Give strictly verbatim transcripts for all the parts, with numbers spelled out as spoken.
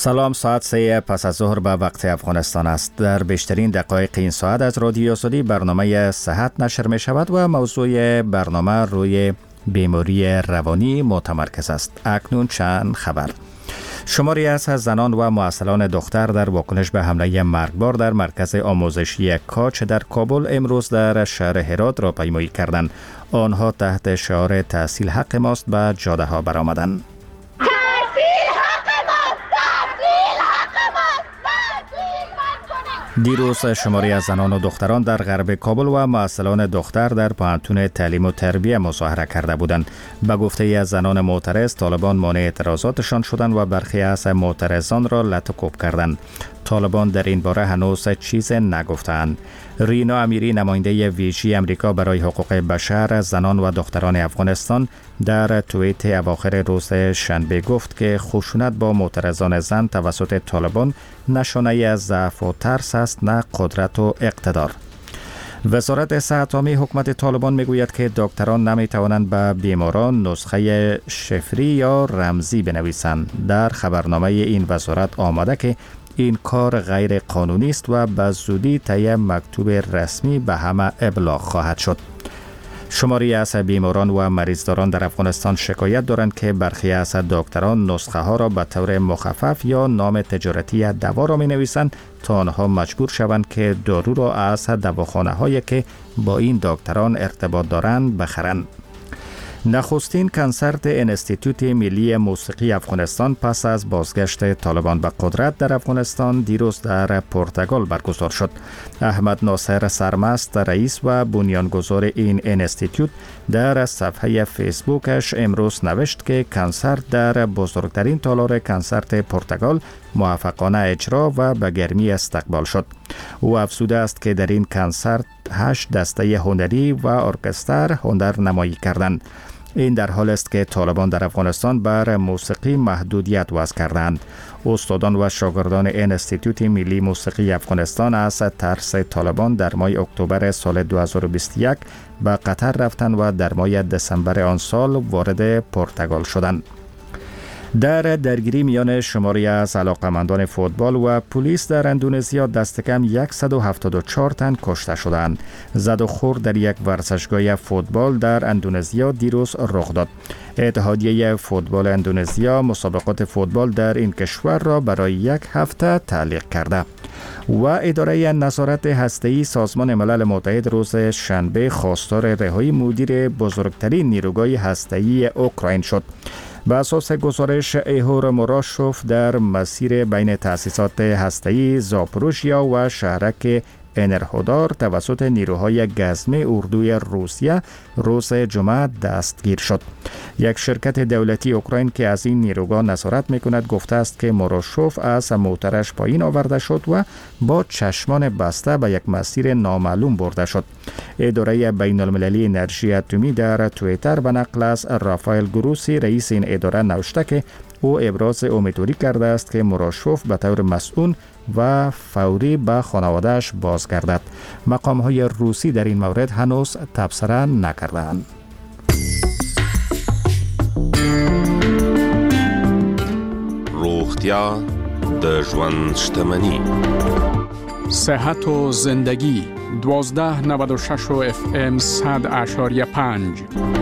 سلام، ساعت سه پس از ظهر به وقت افغانستان است. در بیشترین دقایق این ساعت از رادیو آزادی برنامه صحت نشر می شود و موضوع برنامه روی بیماری روانی متمرکز است. اکنون چند خبر. شماری از زنان و معسلان دختر در واکنش به حمله مرگبار در مرکز آموزشی کاچ در کابل امروز در شهر هرات را پیمایی کردند. آنها تحت شعار تحصیل حق ماست به جاده ها برآمدند. دیروز شماری از زنان و دختران در غرب کابل و معسلان دختر در پوهنتون تعلیم و تربیه مظاهره کرده بودند. به گفته از زنان معترض، طالبان مانع اعتراضاتشان شدند و برخی از معترضان را لط و کوب کردند. طالبان در این باره هنوز چیز نگفتند. رینا امیری، نماینده ویژه امریکا برای حقوق بشر، زنان و دختران افغانستان، در توییت اواخر روز شنبه گفت که خشونت با معترضان زن توسط طالبان نشانه از ضعف و ترس است، نه قدرت و اقتدار. وزارت صحت عامه حکومت طالبان میگوید که دکتران نمیتوانند به بیماران نسخه شفری یا رمزی بنویسند. در خبرنامه این وزارت آمده که این کار غیر قانونی است و به زودی طی مکتوب رسمی به همه ابلاغ خواهد شد. شماری از بیماران و مریضداران در افغانستان شکایت دارند که برخی از دکتران نسخه ها را به طور مخفف یا نام تجارتی دوا را می نویسند تا آنها مجبور شوند که دارو را از دواخانه هایی که با این دکتران ارتباط دارند بخرند. نخستین کنسرت انستیتوت ملی موسیقی افغانستان پس از بازگشت طالبان به قدرت در افغانستان دیروز در پرتغال برگزار شد. احمد ناصر سرمست، رئیس و بنیانگذار این انستیتوت، در صفحه فیسبوکش امروز نوشت که کنسرت در بزرگترین تالار کنسرت پرتغال موفقانه اجرا و به گرمی استقبال شد. او افزوده است که در این کنسرت هشت دسته هنری و ارکستر هنر نمایی کردند. این در حال است که طالبان در افغانستان بر موسیقی محدودیت وضع کردند. استادان و شاگردان انستیتوت ملی موسیقی افغانستان از ترس طالبان در ماه اکتبر سال دو هزار و بیست و یک به قطر رفتند و در ماه دسامبر آن سال وارد پرتغال شدند. در درگیری میان شماری از علاقمندان فوتبال و پلیس در اندونزیا دست کم صد و هفتاد و چهار تن کشته شدند. زد و خورد در یک ورزشگاه فوتبال در اندونزیا دیروز رخ داد. اتحادیه فوتبال اندونزیا مسابقات فوتبال در این کشور را برای یک هفته تعلیق کرده و اداره نظارت هسته‌ای سازمان ملل متحد روز شنبه خواستار رهایی مدیر بزرگترین نیروگاه هسته‌ای اوکراین شد. به اساس گزارش، ایهور موراشوف در مسیر بین تأسیسات هسته‌ای زاپوروژیا و شهرک انرهودار توسط نیروهای گزمه اردوی روسیه روز جمعه دستگیر شد. یک شرکت دولتی اوکراین که از این نیروگاه نظارت میکند گفته است که موراشوف از موترش پایین آورده شد و با چشمان بسته به یک مسیر نامعلوم برده شد. اداره بین المللی انرژی اتمی در توییتر به نقل از رافائل گروسی، رئیس این اداره، نوشته که او ابراز امیدواری کرده است که موراشوف به طور مسئول و فوری به خانواده‌اش بازگردد. مقام‌های روسی در این مورد هنوز تبصره نکردند. روغتیا د ژوند شتمني. صحت و زندگی دوازده نود و شش و اف ام صد اشاریه پنج.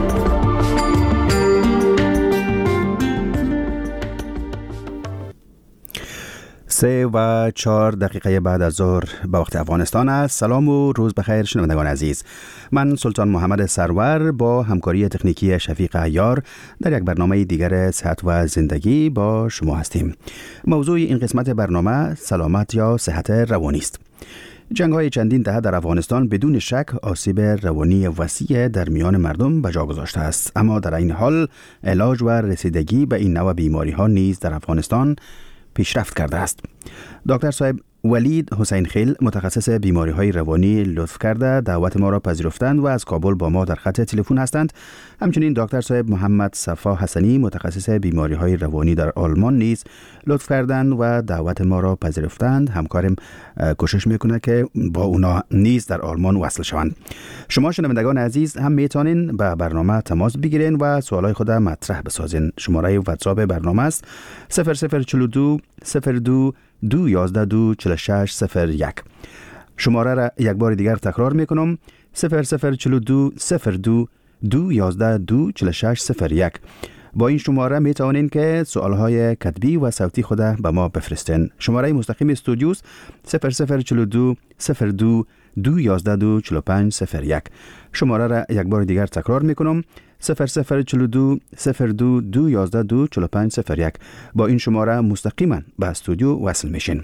سه و چهار دقیقه بعد از ظهر به وقت افغانستان است. سلام و روز بخیر شنوندگان عزیز. من سلطان محمد سرور با همکاری تکنیکی شفیق عیار در یک برنامه دیگر صحت و زندگی با شما هستیم. موضوع این قسمت برنامه سلامت یا صحت روانی است. جنگ‌های چندین دهه در افغانستان بدون شک آسیب روانی وسیع در میان مردم به جا گذاشته است، اما در این حال علاج و رسیدگی به این نوع بیماری‌ها نیز در افغانستان پیشرفت کرده است. دکتر صاحب، ولید حسین خیل متخصص بیماری های روانی لطف کرده دعوت ما را پذیرفتند و از کابل با ما در خط تلفن هستند. همچنین دکتر صاحب محمد صفا حسنی متخصص بیماری های روانی در آلمان نیز لطف کردند و دعوت ما را پذیرفتند. همکارم کوشش میکنه که با اونا نیز در آلمان وصل شوند. شما شنوندگان عزیز هم میتونین به برنامه تماس بگیرین و سوالای خود مطرح بسازین. شماره واتساپ برنامه است صفر صفر چهل و دو صفر دو دو یازده دو چهل و شش صفر یک. شماره را یک بار دیگر تکرار میکنم صفر صفر چهل و دو صفر دو دو یازده دو چهل و شش صفر یک. با این شماره می توانین که سوالهای کتبی و صوتی خود به ما بفرستین. شماره مستقیم استودیوس صفر صفر چهل و دو صفر دو دو یازده دو چهل و پنج صفر یک. شماره را یک بار دیگر تکرار میکنم صفر صفر چهل و دو صفر دو دو یازده دو چهل و پنج صفر یک. با این شماره مستقیما به استودیو وصل میشین.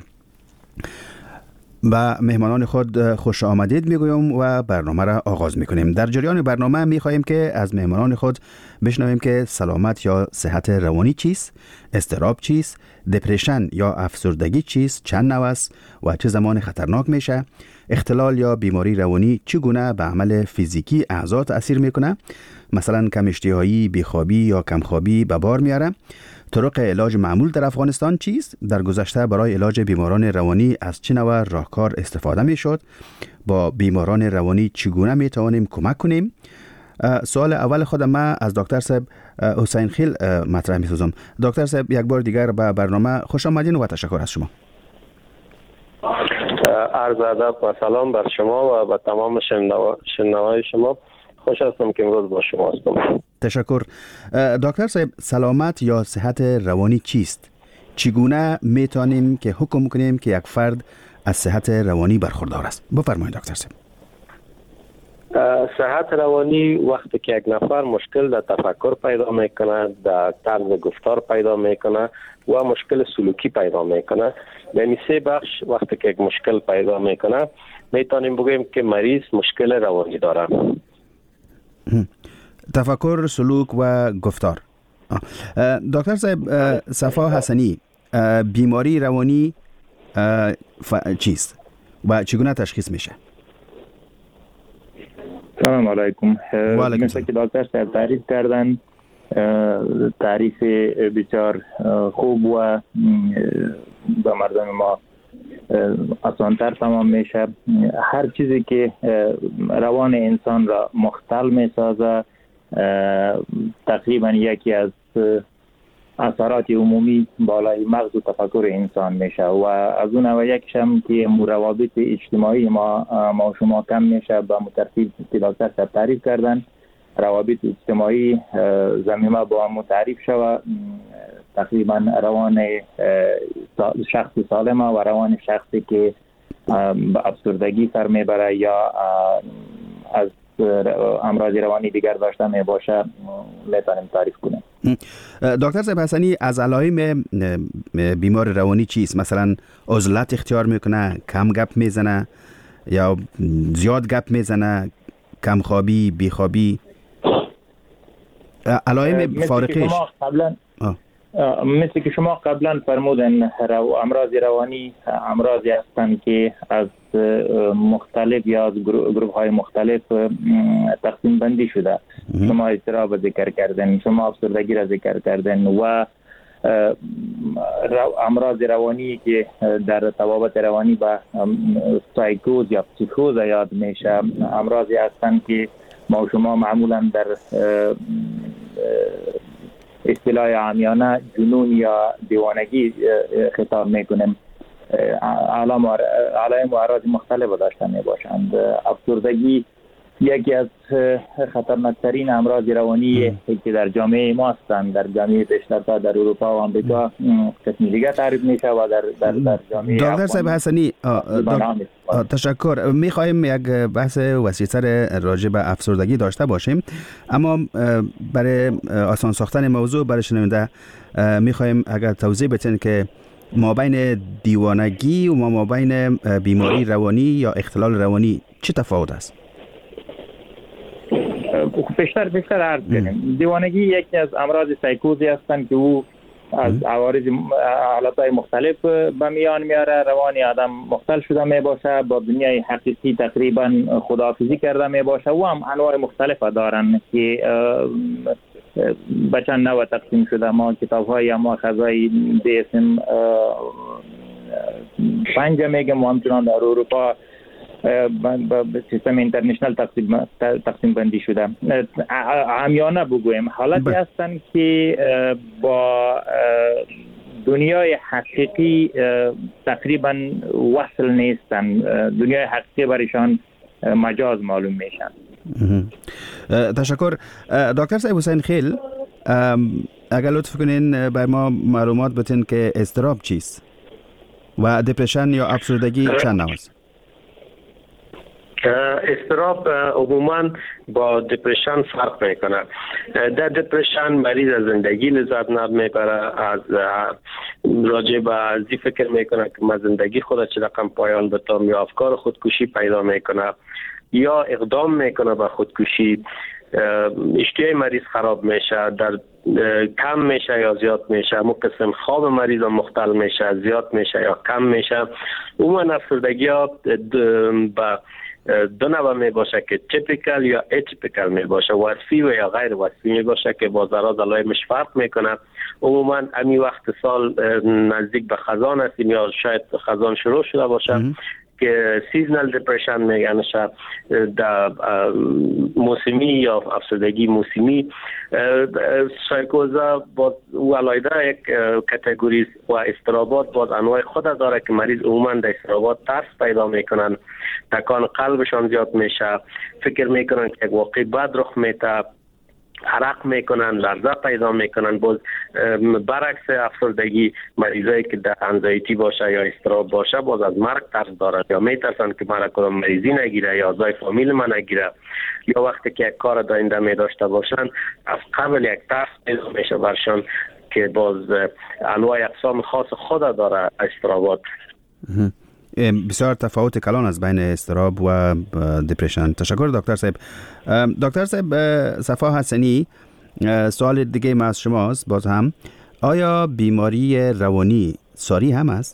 با مهمانان خود خوش آمدید میگویم و برنامه را آغاز میکنیم. در جریان برنامه میخواهیم که از مهمانان خود بشنویم که سلامت یا صحت روانی چیست، اضطراب چیست، دپرشن یا افسردگی چیست، چند نوع است و چه زمان خطرناک میشه، اختلال یا بیماری روانی چگونه به عمل فیزیکی اعضا تأثیر میکنه، مثلا کم اشتهایی، بیخوابی یا کمخوابی به بار میاره، طرق علاج معمول در افغانستان چیست؟ در گذشته برای علاج بیماران روانی از چه نوع راهکار استفاده می شد؟ با بیماران روانی چگونه می توانیم کمک کنیم؟ سوال اول خود ما از دکتر صاحب حسین خیل مطرح می سازم. دکتر صاحب یک بار دیگر به برنامه خوش آمدین و تشکر از شما. عرض ادب و سلام بر شما و به تمام شنوای شما. خوش هستم که امروز با شما هستم. تشکر. دکتر صاحب سلامت یا صحت روانی چیست؟ چگونه میتونیم که حکم کنیم که یک فرد از صحت روانی برخوردار است؟ بفرمایید دکتر صاحب. صحت روانی وقتی که یک نفر مشکل در تفکر پیدا میکنه، در طرز گفتار پیدا میکنه و مشکل سلوکی پیدا میکنه، یعنی سه بخش وقتی که یک مشکل پیدا میکنه میتونیم بگیم که مریض مشکل روانی داره. تفکر، سلوک و گفتار. دکتر صاحب صفا حسنی، بیماری روانی چیست و چگونه تشخیص میشه؟ سلام علیکم. مثل که دکتر صاحب تعریف کردن، تعریف بسیار خوب و به مردم ما آسانتر تمام میشه. هر چیزی که روان انسان را مختل میسازه تقریبا یکی از اثرات عمومی بالای مغز و تفکر انسان میشه و از اون و یکیش هم که روابط اجتماعی ما ما شما کم میشه. به مترتیب که دکتر صاحب تعریف کردن، روابط اجتماعی زمینه با هم تعریف شوه، تقریبا روان شخص سالم و روان شخصی که به افسردگی سر میبره یا از امراض روانی دیگر داشته می باشه میتونیم تعریف کنیم. دکتر صاحب حسنی، از علائم بیمار روانی چیست؟ مثلا عزلت اختیار میکنه، کم گپ میزنه یا زیاد گپ میزنه، کم خوابی، بیخوابی؟ علائم فارقش قبلا مثل که شما قبلا فرمودن رو امراض روانی امراضی هستند که از مختلف یا از گروه های مختلف تقسیم بندی شده. شما اضطراب ذکر کردن، شما افسردگی را ذکر کردن و امراض روانی که در توابط روانی به سایکوز یا پسیکوز یاد میشه، امراضی هستند که ما شما معمولا در اصطلاح عامیانه جنون یا دیوانگی خطاب میکنیم. علائم و اعراض مختلف داشته می باشند. افسردگی یکی از خطرناکترین امراض روانی که در جامعه ما هستند، در جامعه پیشرفته در اروپا و آمریکا قسمی دیگه تعریف میشه و در در, در جامعه دکتر صاحب حسنی تشکر. میخوایم یک بحث وسیع‌تر راجع به افسردگی داشته باشیم، اما برای آسان ساختن موضوع برای شنونده میخوایم اگر توضیح بدین که ما بین دیوانگی و ما بین بیماری روانی یا اختلال روانی چه تفاوت است؟ بیشتر بیشتر عرض کنیم. دیوانگی یکی از امراض سایکوزی هستند که او از عوارض حالتهای مختلف به میان میاره. روان آدم مختل شده می باشه، با دنیای حقیقی تقریبا خداحافظی کرده می باشه و هم انواع مختلف دارن که به چند نوع تقسیم شده. ما کتاب های ما خزای به اسم پنج میگم و همچنان در اروپا با سیستم اینترنشنال تقسیم تقسیم بندی شده. عامیانه بگویم حالتی هستند که با دنیای حقیقی تقریبا وصل نیستن. دنیای حقیقی برایشان مجاز معلوم میشن. تشکر. دکتر صاحب حسین خیل، اگر لطف کنین بر ما معلومات بتین که اضطراب چیست و دپرشن یا افسردگی چند نوع است؟ اضطراب عموما با دپرشن فرق میکنه. در دپرشن مریض از زندگی لذت نمیبره، از راجع به ازی فکر میکنه که من زندگی خود چه رقم پایان بدم، یا افکار خودکشی پیدا میکنه یا اقدام میکنه به خودکشی. اشتهای مریض خراب میشه، در کم میشه یا زیاد میشه. مو قسم خواب مریض مختل میشه، زیاد میشه یا کم میشه. عموما افسردگی ها با دو نوع می باشه که تیپیکال یا اتیپیکال می باشه، وصفی و یا غیر وصفی می باشه که با ذرات علائمش فرق میکنه. عموما امی وقت سال نزدیک به خزان هستیم یا شاید خزان شروع شده باشه که سیزنال دپرشن میگنش، در موسمی یا افسردگی موسمی. سایکوزا با ولایده یک کاتگوری و اضطرابات باز انواع خود داره که مریض عموما در اضطرابات ترس پیدا میکنن، تکان قلبشان زیاد میشه، فکر میکنن که یک واقعی بد رخ میده، عرق میکنن، لرزه پیدا میکنن. باز برعکس افسردگی مریضایی که در انزایتی باشه یا اضطراب باشه باز از مرگ ترس دارن یا میترسن که مرا کدام مریضی نگیره یا ازای فامیل من نگیره، یا وقتی که یک کار داینده می داشته باشن از قبل یک ترس پیدا میشه برشان که باز انواع اقسام خاص خود داره اضطرابات. بسیار تفاوت کلان از بین اضطراب و دپرشن. تشکر دکتر صاحب. دکتر صاحب صفا حسنی، سوال دیگه ما از شماست باز هم، آیا بیماری روانی ساری هم است؟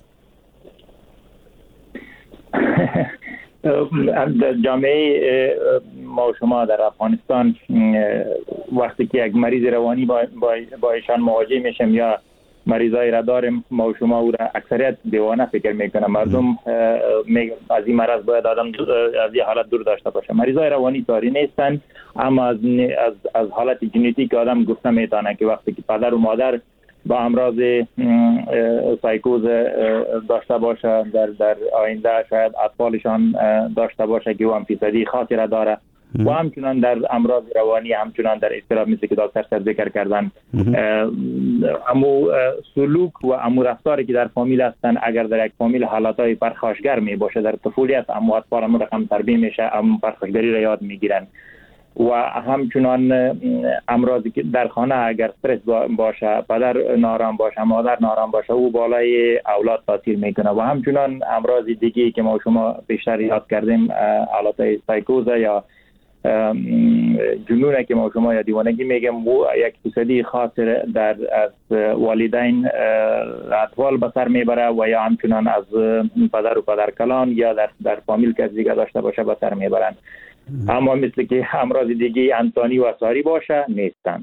جامعه ما و شما در افغانستان وقتی که یک مریض روانی با با ایشان مواجه میشیم یا مریضای را داریم، ما و شما او را اکثریت دیوانه فکر میکنه. مردم از این مرض باید آدم از این حالت دور داشته باشه. مریضای روانی ساری نیستن، اما از از, از حالت ژنتیک آدم گفته میتونه که وقتی که پدر و مادر با امراض سایکوز داشته باشه در در آینده شاید اطفالشان داشته باشه که او هم فیصدی خاصی را داره و همچنان در امراض روانی، همچنان در اضطراب مثل که دکتر صاحب ذکر کردن. امو سلوک و امو رفتاری که در فامیل هستن اگر در یک فامیل حالاتهای پرخاشگر می باشه در طفولیت، امو اطفال امو رقم تربیه میشه، امو پرخاشگری را یاد میگیرن. و همچنان امراضی که در خانه اگر استرس باشه، پدر نارام باشه، مادر نارام باشه، او بالای اولاد تاثیر میکنه. و همچنان امراض دیگه که ما شما بیشتر یاد کردیم، حالات سایکوز یا جنونه که ما شما یا دیوانگی میگم، و یک فیصدی خاص در از والدین اطفال به سر میبره و یا همچنان از پدر و پدر کلان یا در در فامیل که دیگه داشته باشه به سر میبرن. اما مثل که امراض دیگه انسانی و ساری باشه نیستن.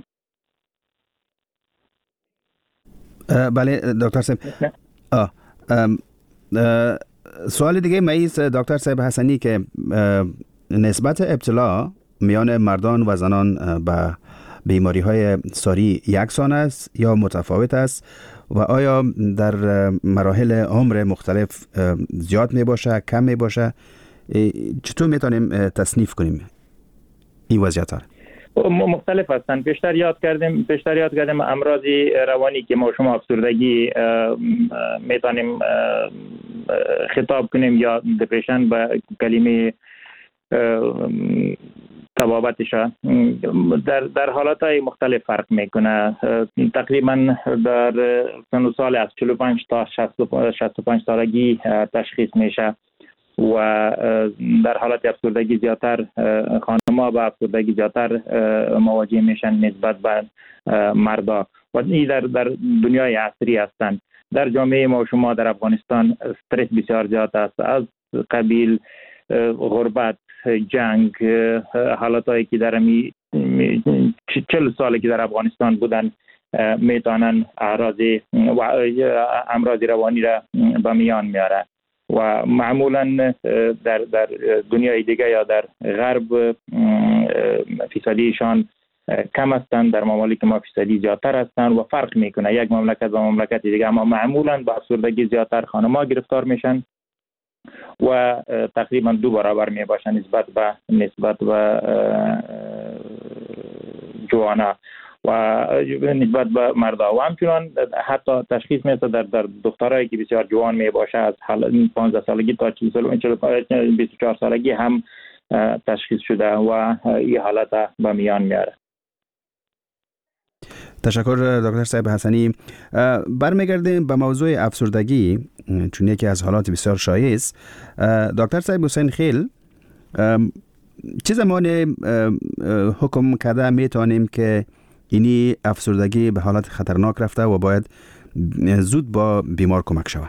بله دکتر صاحب. آه. سوال دیگه مایز دکتر صاحب حسنی که نسبت ابتلا میان مردان و زنان به بیماری های ساری یکسان است یا متفاوت است و آیا در مراحل عمر مختلف زیاد می باشه، کم می باشه؟ چطور میتونیم تصنیف کنیم این وضعیت ها؟ مختلف هستن. پیشتر یاد کردیم پیشتر یاد کردیم امراض روانی که ما شما افسردگی میتونیم خطاب کنیم یا دپرشن به کلمه تبابتش در در حالاتهای مختلف فرق میکنه. تقریبا در سن و سال از چهل و پنج تا شصت و پنج سالگی تشخیص میشه و در حالت افسردگی زیادتر خانم‌ها با افسردگی زیادتر مواجه میشن نسبت به مردا. و این در در دنیای عصری هستند. در جامعه ما شما در افغانستان استرس بسیار زیاد است، از قبیل غربت، جنگ، حالاتایی که در می چل سالی که در افغانستان بودن میتونن اعراض و امراض روانی را به میان میاره و معمولا در در دنیای دیگه یا در غرب فیصدیشان کم هستند، در ممالک ما فیصدی زیادتر هستند و فرق میکنه یک مملکت با مملکت دیگه، اما معمولا با افسردگی زیادتر خانم‌ها گرفتار میشن و تقریبا دو برابر می باشن نسبت به نسبت به جوانا و نسبت به مردا و همچنان حتی تشخیص میشه در در دخترایی که بسیار جوان می باشه از پانزده سالگی تا چهل سال بیست و چهار سالگی هم تشخیص شده و این حالت به میان میاره. تشکر دکتر صاحب حسنی. برمیگردیم به موضوع افسردگی چون یکی از حالات بسیار شایع است. دکتر صاحب حسین خیل، چه زمان حکم کرده میتونیم که اینی افسردگی به حالت خطرناک رفته و باید زود با بیمار کمک شود؟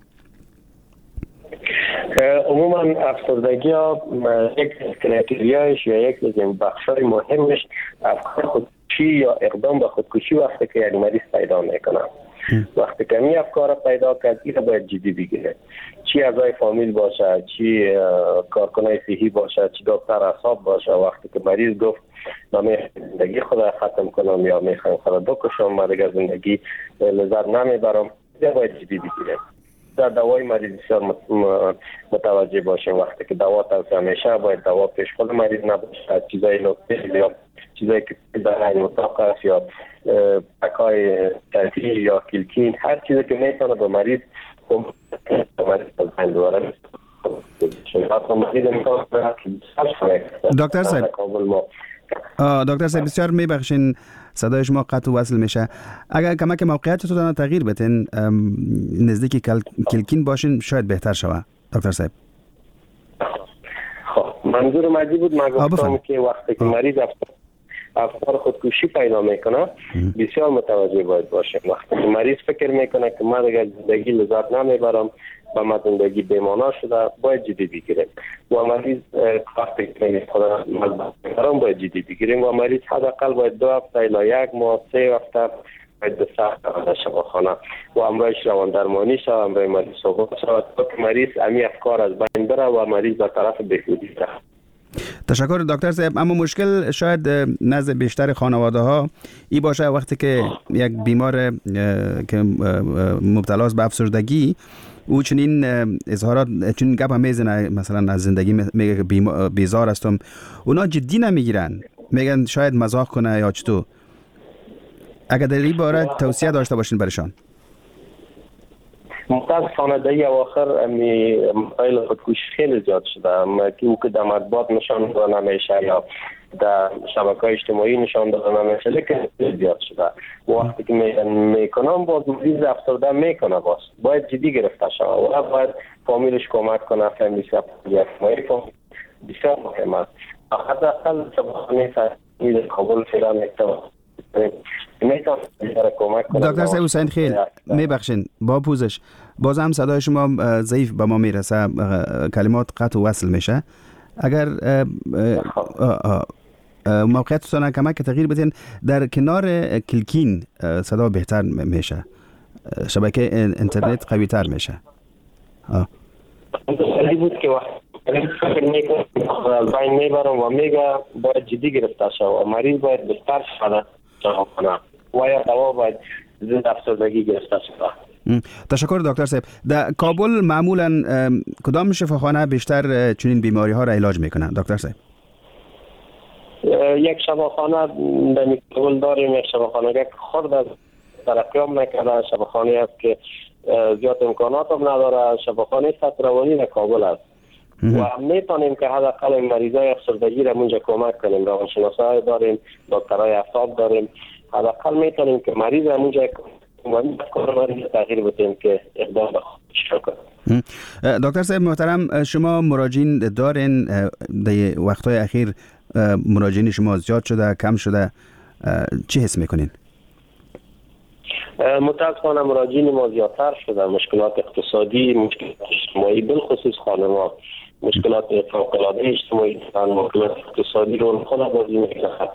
عموما افسردگی ها یک کرایتریایش یا یک از این بخشای مهمش افکار خودکشی یا اقدام به خودکشی وقتی که یک مریض پیدا میکنه. وقتی که می افکار پیدا کرد این باید جدی بگیره، چی اعضای فامیل باشه، چی کارکنای صحی باشه، چی دکتر اعصاب باشه. وقتی که مریض گفت من میخوام زندگی خود ختم کنم یا میخوام خود بکشم، من دیگه زندگی لذت نمیبرم، این باید جدی بگیره. در دوای مریض بسیار متوجه باشیم. وقتی که دوا توصیه میشه باید دوا پیش خود مریض نباشه، چیزای لوکیل یا چیزایی که در این اتاق است یا پکای ترفیع یا کلکین، هر چیزی که میتونه به مریض مریض از دواره دکتر صاحب دکتر صاحب بسیار میبخشین صدای شما قطع و وصل میشه. اگر کمک موقعیتتون تغییر بدین نزدیک کلکین باشین شاید بهتر شود. دکتر صاحب خب منظور مجی بود ما گفتم که وقتی که مریض افکار خودکشی پیدا میکنه بسیار متوجه باید باشیم. وقتی که مریض فکر میکنه که من اگر زندگی لذت نمیبرم و من زندگی بی‌معنی شده، باید جدی بگیریم و مریض وقتی که خدا مزبط باید جدی بگیریم و مریض حداقل باید دو هفته الی یک ماه سه هفته باید به سخت در شفاخانه و امرایش روان درمانی شود، امرای مریض صحبت شود تا که مریض امی افکار از بین بره و مریض به طرف بهبودی بره. تشکر دکتر صاحب. اما مشکل شاید نزد بیشتر خانواده ها ای باشه وقتی که یک بیمار که مبتلا است به افسردگی او چنین اظهارات چنین گپ هم میزنه، مثلا از زندگی میگه که بیزار هستم، اونا جدی نمیگیرن، میگن شاید مزاح کنه یا چطور. اگر در این باره توصیه داشته باشین برشان. متاسفانه در این اواخر امی مسائل خودکشی خیلی زیاد شده، اما که او که در مطبوعات نشان داده نمیشه یا در شبکه‌های اجتماعی نشان داده نمیشه، لیکن زیاد شده. وقتی که میکنم باز مریض افسرده میکنه، باز باید جدی گرفته شود و باید فامیلش کمک کنه. فامیل سپوری فامیل بسیار مهم است. حداقل شبکه‌های فامیل قبول فعلا میتونه دکتر صاحب حسین خیل میبخشین با پوزش باز هم صدای شما ضعیف به ما میرسه، کلمات قطع و وصل میشه. اگر موقعیتتون کمک تغییر بدین در کنار کلکین صدا بهتر میشه، شبکه اینترنت قوی تر میشه. سالی بود که فکر میکنم از بین میبرم و میگه باید جدی گرفته شد و مریض باید بستر شده و یا دوا باید ضد افسردگی گرفته شده. تشکر دکتر صاحب. در کابل معمولا کدام شفاخانه بیشتر چنین بیماری ها را علاج میکنن دکتر صاحب؟ یک شفاخانه در کابل داریم، یک شفاخانه که خود از ترقیام نکرده، شفاخانه است که زیاد امکانات هم نداره، شفاخانه سطح روانی در کابل است و میتونیم که حداقل مریضای افسردگی را اونجا کمک کنیم. روانشناسای داریم، دکترای اعصاب داریم، حداقل میتونیم که مریض اونجا کار مریض تغییر بدیم که اقدام به خودش کنیم. دکتر صاحب محترم، شما مراجعین دارین در وقتهای اخیر؟ مراجعین شما زیاد شده کم شده؟ چی حس میکنین؟ متاسفانه مراجعین ما زیادتر شده، مشکلات اقتصادی، مشکلات اجتماعی، بالخصوص خانم‌ها مشکلات فوق‌العاده اجتماعی دارند، مشکلات اقتصادی رو خود بازی می‌کنند.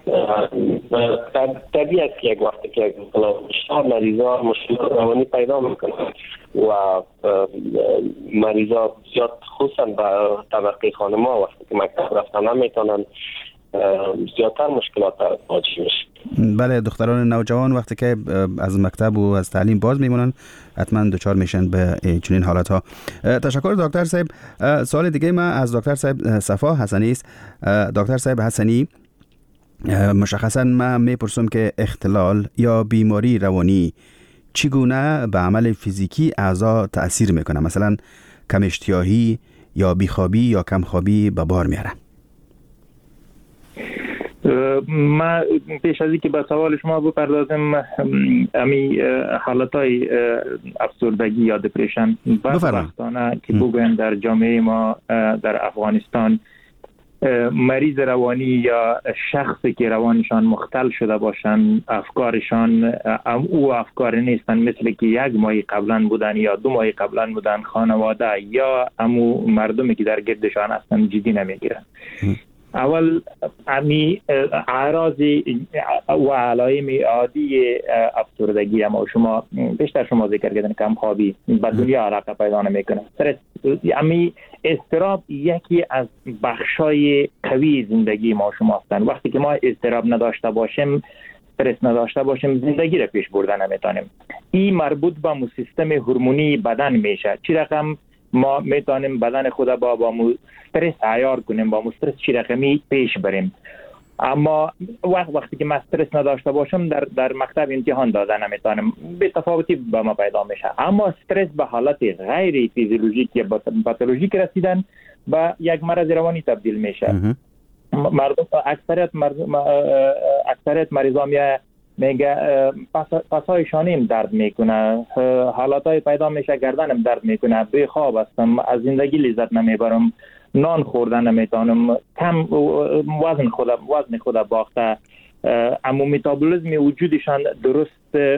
طبیعی است که یک وقتی که بیشتر مریضا مشکلات روانی پیدا می‌کنند و مریضا زیاد خصوصا با طبقه خانم‌ها وقتی که مکتب رفتن نمی‌تونن زیادتر مشکلات واجه میشه. بله، دختران نوجوان وقتی که از مکتب و از تعلیم باز میمونن حتما دچار میشن به چنین حالت ها. تشکر دکتر صاحب. سوال دیگه ما از دکتر صاحب صفا حسنی است. دکتر صاحب حسنی، مشخصا من میپرسم که اختلال یا بیماری روانی چگونه به عمل فیزیکی اعضا تأثیر میکنه؟ مثلا کم اشتیاقی یا بیخوابی یا کم خوابی به بار میاره؟ ما پیش از اینکه به سوال شما بپردازم، امی حالتهای افسردگی یا دپرشن بدبختانه که بگویم در جامعه ما در افغانستان مریض روانی یا شخصی که روانشان مختل شده باشند، افکارشان او افکار نیستن مثل که یک ماه قبلا بودن یا دو ماه قبلا بودن، خانواده یا امو مردمی که در گردشان هستن جدی نمیگیرن. اول امی اعراض و علائم عادی افسردگی اما شما بیشتر شما ذکر کردن کم خوابی، به دنیا علاقه پیدا نمیکنه. امی اضطراب یکی از بخشای قوی زندگی ما شما هستن. وقتی که ما اضطراب نداشته باشیم، استرس نداشته باشیم، زندگی را پیش بردن نمیتونیم. این مربوط به سیستم هورمونی بدن میشه. چی رقم ما میتونیم بدن خود با با استرس عیار کنیم، با استرس چی رقمی پیش بریم. اما وقت وقتی که من استرس نداشته باشم در در مکتب امتحان دادن نمیتونم، به تفاوتی با ما پیدا میشه. اما استرس به حالت غیر فیزیولوژیک یا پاتولوژیک رسیدن به یک مرض روانی تبدیل میشه. مردم اکثریت مردم اکثریت مریضا میگه پس پسای شانیم درد میکنه، حالاتای پیدا میشه گردنم درد میکنه، بی خواب هستم، از زندگی لذت نمیبرم، نان خوردن نمیتونم، کم وزن خود وزن خود باخته، اما متابولیسم وجودشان درست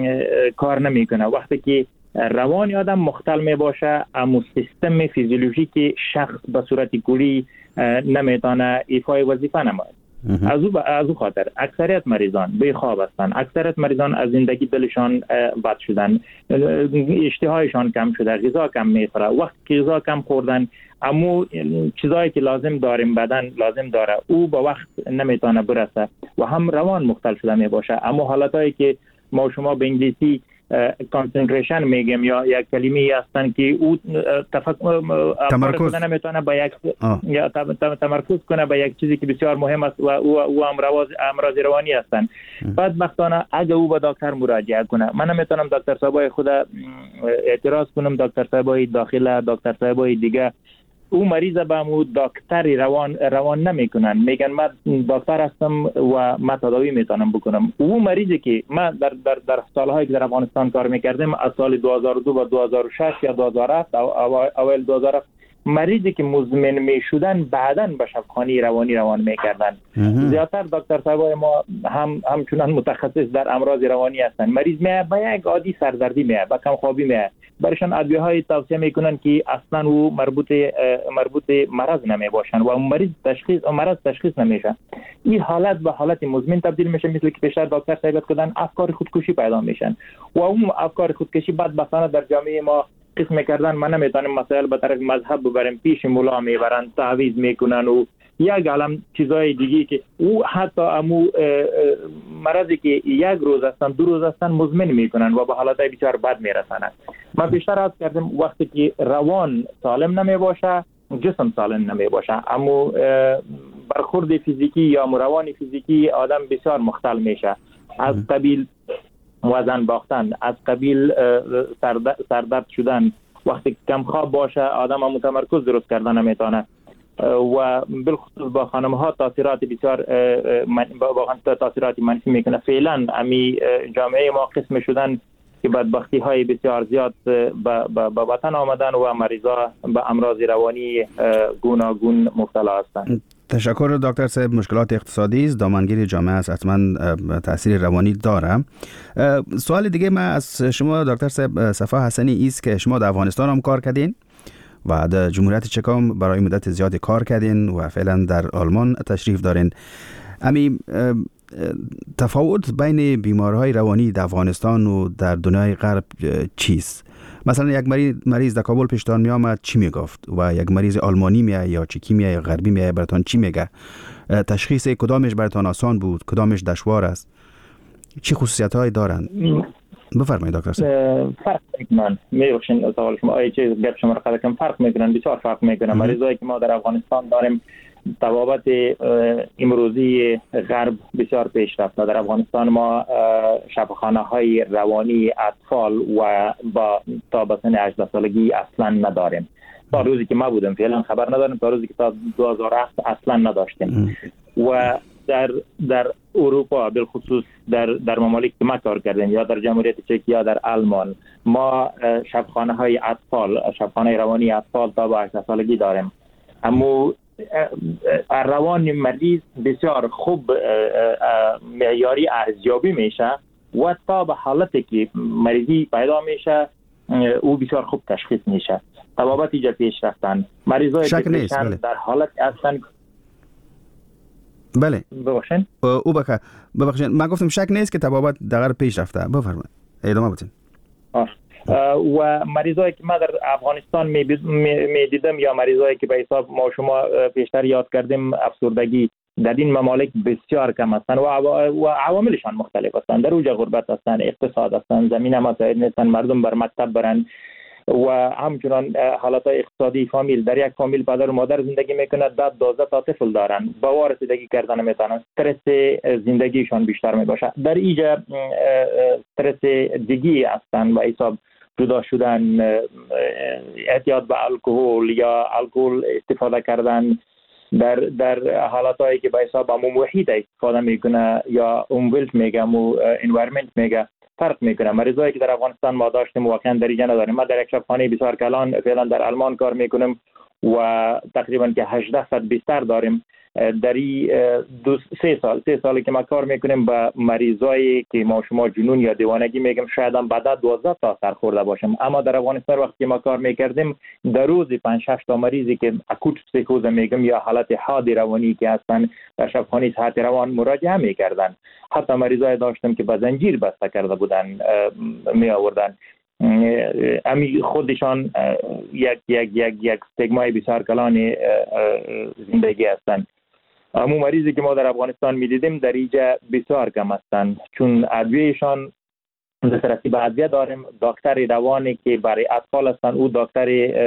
کار نمیکنه. وقتی که روان آدم مختل می باشه، اما سیستم فیزیولوژیک شخص به صورت کلی نمیتونه ایفای وظیفه نماید. از او از او خاطر اکثریت مریضان بی خواب هستند، اکثریت مریضان از زندگی دلشان بد شدن، اشتهایشان کم شده، غذا کم میخوره. وقتی که غذا کم خوردن، اما چیزایی که لازم داریم بدن لازم داره او با وقت نمیتونه برسه و هم روان مختل شده می باشه. اما حالتایی که ما شما به انگلیسی کانسنتریشن میگیم یا یک کلمه هستن که او تفکر تمرکز نمیتونه با یک یا تمرکز کنه به یک چیزی که بسیار مهم است و او او امراض امراض روانی هستن. بعضوقتا اگه او به دکتر مراجعه کنه، من نمیتونم دکتر صاحبای خود اعتراض کنم، دکتر صاحبای داخله، دکتر صاحبای دیگه او مریض به مو دکتر روان روان نمیکنن، میگن من دکتر هستم و من تداوی میتونم بکنم. او مریضی که من در در در سالهایی که در افغانستان کار میکردم، از سال دو هزار و دو و دو هزار و شش یا دو هزار و هفت اول دو هزار و هفت مریضی که مزمن میشدن بعداً به شفاخانه روانی روان میکردن. زیادتر دکتر صاحبای ما هم همچنان متخصص در امراض روانی هستند. مریض میاد با یک عادی سردردی میاد، با کم خوابی میاد، برشان ادویه های توصیه میکنن که اصلا او مربوط مربوط مرض نمی باشن و مریض تشخیص و مرض تشخیص نمیشه. این حالت به حالت مزمن تبدیل میشه، مثل که پیشتر دکتر صاحب کردن افکار خودکشی پیدا میشن و اون افکار خودکشی بدبختانه در جامعه ما قسم کردن. من نمیتونم مسائل به طرف مذهب ببرم، پیش مولا میبرن، تعویض میکنن و یک عالم چیزای دیگه که او حتی امو مرضی که یک روز هستن دو روز هستن مزمن میکنن و به حالتهای بسیار بد میرسنن. من بیشتر عرض کردم وقتی که روان سالم نمی باشه، جسم سالم نمی باشه، اما برخورد فیزیکی یا روان فیزیکی آدم بسیار مختل میشه، از قبیل وزن باختن، از قبیل سردرد شدن. وقتی کم خواب باشه آدم هم تمرکز درست کردن نمیتونه و بالخصوص با خانم ها تاثیرات بسیار با تاثیرات منفی میکنه. فعلا امی جامعه ما قسم شدن که بدبختی های بسیار زیاد به وطن آمدن و مریضا به امراض روانی گوناگون مبتلا هستند. تشکر دکتر صاحب. مشکلات اقتصادی است، دامنگیر جامعه است، حتما تاثیر روانی داره. سوال دیگه من از شما دکتر صاحب صفا حسنی است که شما در افغانستان هم کار کردین و در جمهوریت چک هم برای مدت زیادی کار کردین و فعلا در آلمان تشریف دارین. امی تفاوت بین بیمارهای روانی در افغانستان و در دنیای غرب چیست؟ مثلا یک مریض مریض در کابل پیشتان می آمد چی می گفت و یک مریض آلمانی می یا چکی می یا غربی می براتون چی میگه؟ تشخیص کدامش براتون آسان بود، کدامش دشوار است؟ چه خصوصیت هایی دارند؟ بفرمایید دکتر صاحب. فرق میکنن. میگوشین سوال شما آیا چیز گپ شما را کم فرق میکنن، بسیار فرق میکنن. مریضایی که ما در افغانستان داریم تبابت امروزی غرب بسیار پیشرفته. در افغانستان ما شفاخانه های روانی اطفال و با تا به سن هجده سالگی اصلا نداریم. تا روزی که ما بودم فعلا خبر نداریم، تا روزی که تا دو هزار و هفت اصلا نداشتیم. و در در اروپا بالخصوص در در ممالک که ما کار کردیم، یا در جمهوریت چک یا در آلمان، ما شفاخانه های اطفال، شفاخانه روانی اطفال تا به هجده سالگی داریم. اما روان مریض بسیار خوب معیاری ارزیابی میشه و تا به حالتی که مریضی پیدا میشه او بسیار خوب تشخیص میشه. تبابت ایجا پیش رفتن مریضای که در حالت هستن. بله ببخشید او بخه ببخشید من گفتم شک نیست که تبابت در پیش رفته. بفرمایید ادامه بدین. و مریضایی که ما در افغانستان می, می دیدم یا مریضایی که به حساب ما شما پیشتر یاد کردیم افسردگی در این ممالک بسیار کم هستند و, و عواملشان مختلف هستند. در اوج غربت هستند، اقتصاد هستند، زمین مساعد نیستند، مردم بر مکتب برند و همچنان حالات اقتصادی فامیل. در یک فامیل پدر و مادر زندگی میکنند، ده دوازده تا طفل دارند، با وارثگی کردن میتونند، استرس زندگیشان بیشتر میباشه. در اینجا استرس دیگی هستند و حساب جدا شدن، اعتیاد به الکل یا الکل استفاده کردن در در حالاتایی که به حساب همون محیط استفاده میکنه یا اون ولت میگه مو انوایرمنت میگه فرق میکنه. مریضایی که در افغانستان ما داشتیم واقعا در اینجا نداریم. ما در یک شبخانه بسیار کلان فعلا در آلمان کار میکنیم و تقریبا که هجده صد بیستر داریم. در دو سه سال سه سالی که ما کار میکنیم با مریضایی که ما شما جنون یا دیوانگی میگم شاید هم بعد دوازده تا سر خورده باشم. اما در افغانستان وقتی ما کار میکردیم در روز پنج شش تا مریضی که اکوت پسیکوز میگم یا حالت حاد روانی که هستن در شفاخانه صحت روان مراجعه میکردن. حتی مریضای داشتم که با زنجیر بسته کرده بودن می آوردن. امی خودشان یک یک یک یک استگمای بسیار کلان زندگی هستند. امو مریضی که ما در افغانستان میدیدیم در اینجا بسیار کم هستند، چون ادویهشان دسترسی به ادویه داریم. دکتر روانی که برای اطفال هستند او دکتر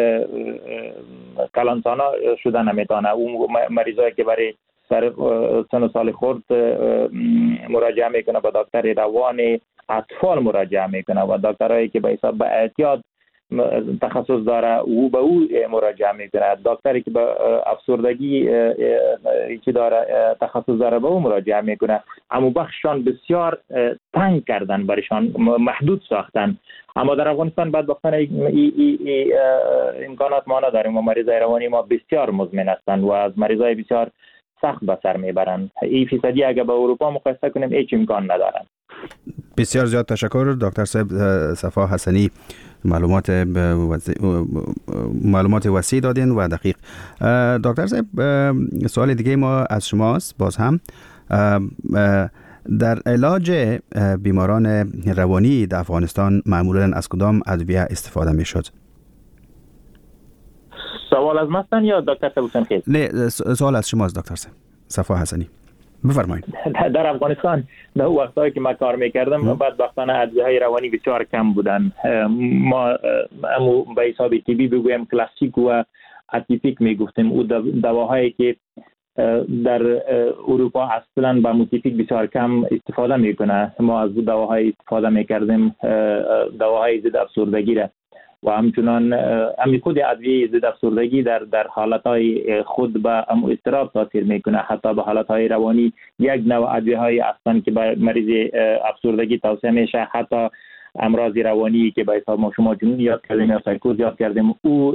کلانسانا شده نمیتونه. او مریضایی که برای در سن و سال خورد مراجعه میکنه با دکتر روان اطفال مراجعه میکنه و دکترایی که به حساب به اعتیاد تخصص داره او به او مراجعه میکنه. دکتری که به افسردگی چی داره تخصص داره به او مراجعه میکنه. اما بخششان بسیار تنگ کردن، برشان محدود ساختن. اما در افغانستان بعد بختن ای ای ای امکانات ما نداریم و مریضای روانی ما بسیار مزمن هستند و از مریضای بسیار سخت به سر میبرند. این فیصدی اگر با اروپا مقایسه کنیم هیچ امکان ندارند. بسیار زیاد تشکر دکتر صاحب صفا حسنی. معلومات وزی... معلومات وسیع دادین و دقیق. دکتر صاحب سوال دیگه ما از شماست باز هم. در علاج بیماران روانی در افغانستان معمولا از کدام ادویه استفاده می شد؟ سوال از مستن یا دکتر صاحب حسین خیل؟ نه سوال از شماست دکتر صاحب صفا حسنی. بفرمایید. در افغانستان در وقتایی که ما کار میکردم بدبختانه ادویه‌های روانی بسیار کم بودن. ما امو به حساب طبی بگویم کلاسیک و اتیپیک میگفتیم. او دواهایی که در اروپا اصلا با متفیک بسیار کم استفاده میکنه. ما از دواهای استفاده میکردیم، دواهای ضد افسردگی را و همچنان امی خود ادویه ضد افسردگی در در حالتهای خود به اضطراب تاثیر میکنه. حتی به حالتهای روانی یک نوع ادویه های هستند که به مریض افسردگی توصیه میشه. حتی امراض روانی که به حساب ما شما جنون یاد کردیم یا سایکوز یاد کردیم او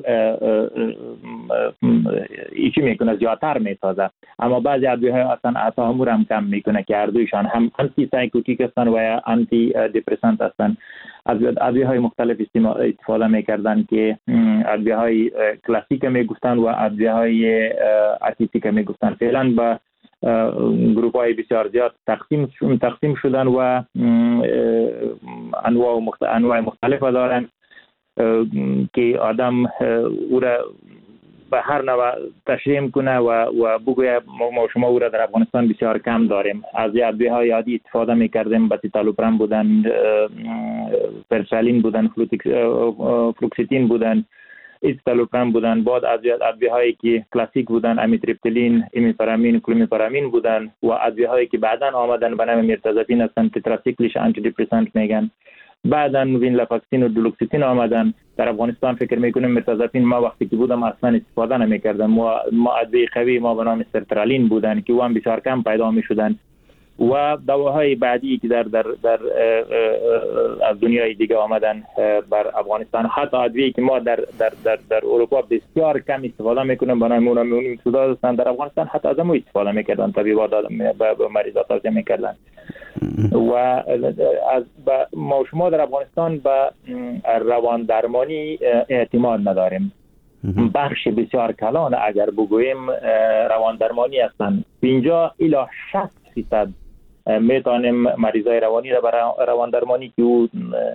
ایچی میکنه زیادتر میسازه. اما بعضی ادویه های اصلا اتهامور هم کم میکنه که هر دویشان هم آنتی سایکوتیک هستن و آنتی دپرسنت هستن. از ادویه های مختلف استفاده میکردن که ادویه های کلاسیک میگفتن و ادویه های اتیپیک میگفتن. فعلا با گروپ های بسیار زیاد تقسیم تقسیم شدن و انواع مختلف انواع مختلف دارن که آدم او را به هر نوع تشریح کنه و و بگوید ما شما او را در افغانستان بسیار کم داریم. از ادویه های عادی استفاده میکردیم، باتیتالوپرام بودن، پرسالین بودن، فلوکسیتین بودن، ایستالوپرام بودن. بعد از ادویه هایی که کلاسیک بودن امیتریپتیلین، ایمیپارامین، کلومیپارامین بودن و ادویه هایی که بعداً آمدن به نام میرتازپین هستن، تتراسیکلیش آنتی دپرسنت میگن. بعداً وینلاکاکسین و دولوکسیتین آمدن. در افغانستان فکر میکنیم میرتازپین ما وقتی که بودم اصلا استفاده نمیکردم. ما ما ادویه قوی ما به نام سرترالین بودن که اون بسیار کم پیدا میشدن و دواهای بعدی که در در در از دنیای دیگه آمدن بر افغانستان. حتی ادویه‌ای که ما در در در در اروپا بسیار کم استفاده میکنیم به نام اونم سودا هستن، در افغانستان حتی از ما استفاده میکردن، طبیبا به مریضات توصیه میکردن. و از ما شما در افغانستان به روان درمانی اعتماد نداریم. بخش بسیار کلان اگر بگوییم روان درمانی هستند. پنجاه الی شصت فیصد میتونیم مریضای روانی را برای روان درمانی که او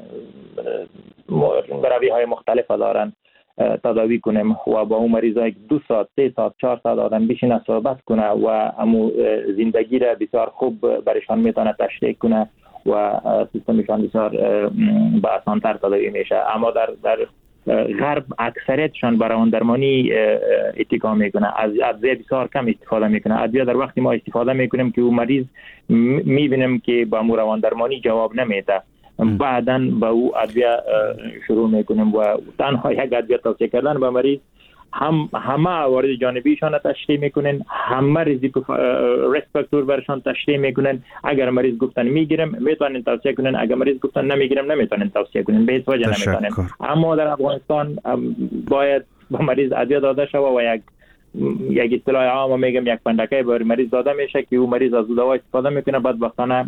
رویهای مختلف دارن تداوی کنیم و با اون مریضای دو ساعت، سه ساعت، چهار ساعت آدم بشینه صحبت کنه و امو زندگی را بسیار خوب برشان میتونه تشریح کنه و سیستمشان بسیار به آسان‌تر تداوی میشه. اما در در غرب اکثریتشان برای روان درمانی اتکا میکنه، از ادویه بسیار کم استفاده میکنه. ادویه در وقتی ما استفاده میکنیم که او مریض میبینیم که با روان درمانی جواب نمیده، بعداً با او ادویه شروع میکنیم و تنها یک ادویه توصیه کردن به مریض هم همه عوارض جانبیشان تشریح میکنن، همه ریزیک ریسک فاکتور برشان تشریح میکنن. اگر مریض گفتن میگیرم میتونن توصیه کنن، اگر مریض گفتن نمیگیرم نمیتونن توصیه کنن، به هیچ وجه نمیتونن. اما در افغانستان باید با مریض ادویه داده شود و یک یک اصطلاح عام میگم یک پندکه بر مریض داده میشه که او مریض از دوا استفاده میکنه، بعد وقتانه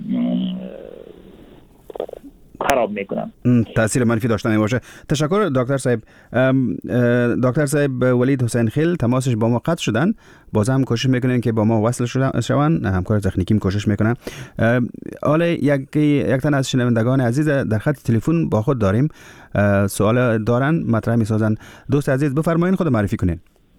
خراب میکنم، تاثیر منفی داشته نمیشه. تشکر دکتر صاحب. دکتر صاحب ولید حسین خیل تماسش با ما قطع شدن، باز هم کوشش میکنن که با ما وصل شون، همکار تکنیکیم کوشش میکنه. حالا یک یک تن از شنوندگان عزیز در خط تلفن با خود داریم، سوال دارن مطرح میسازن. دوست عزیز بفرمایید، خود معرفی کنین.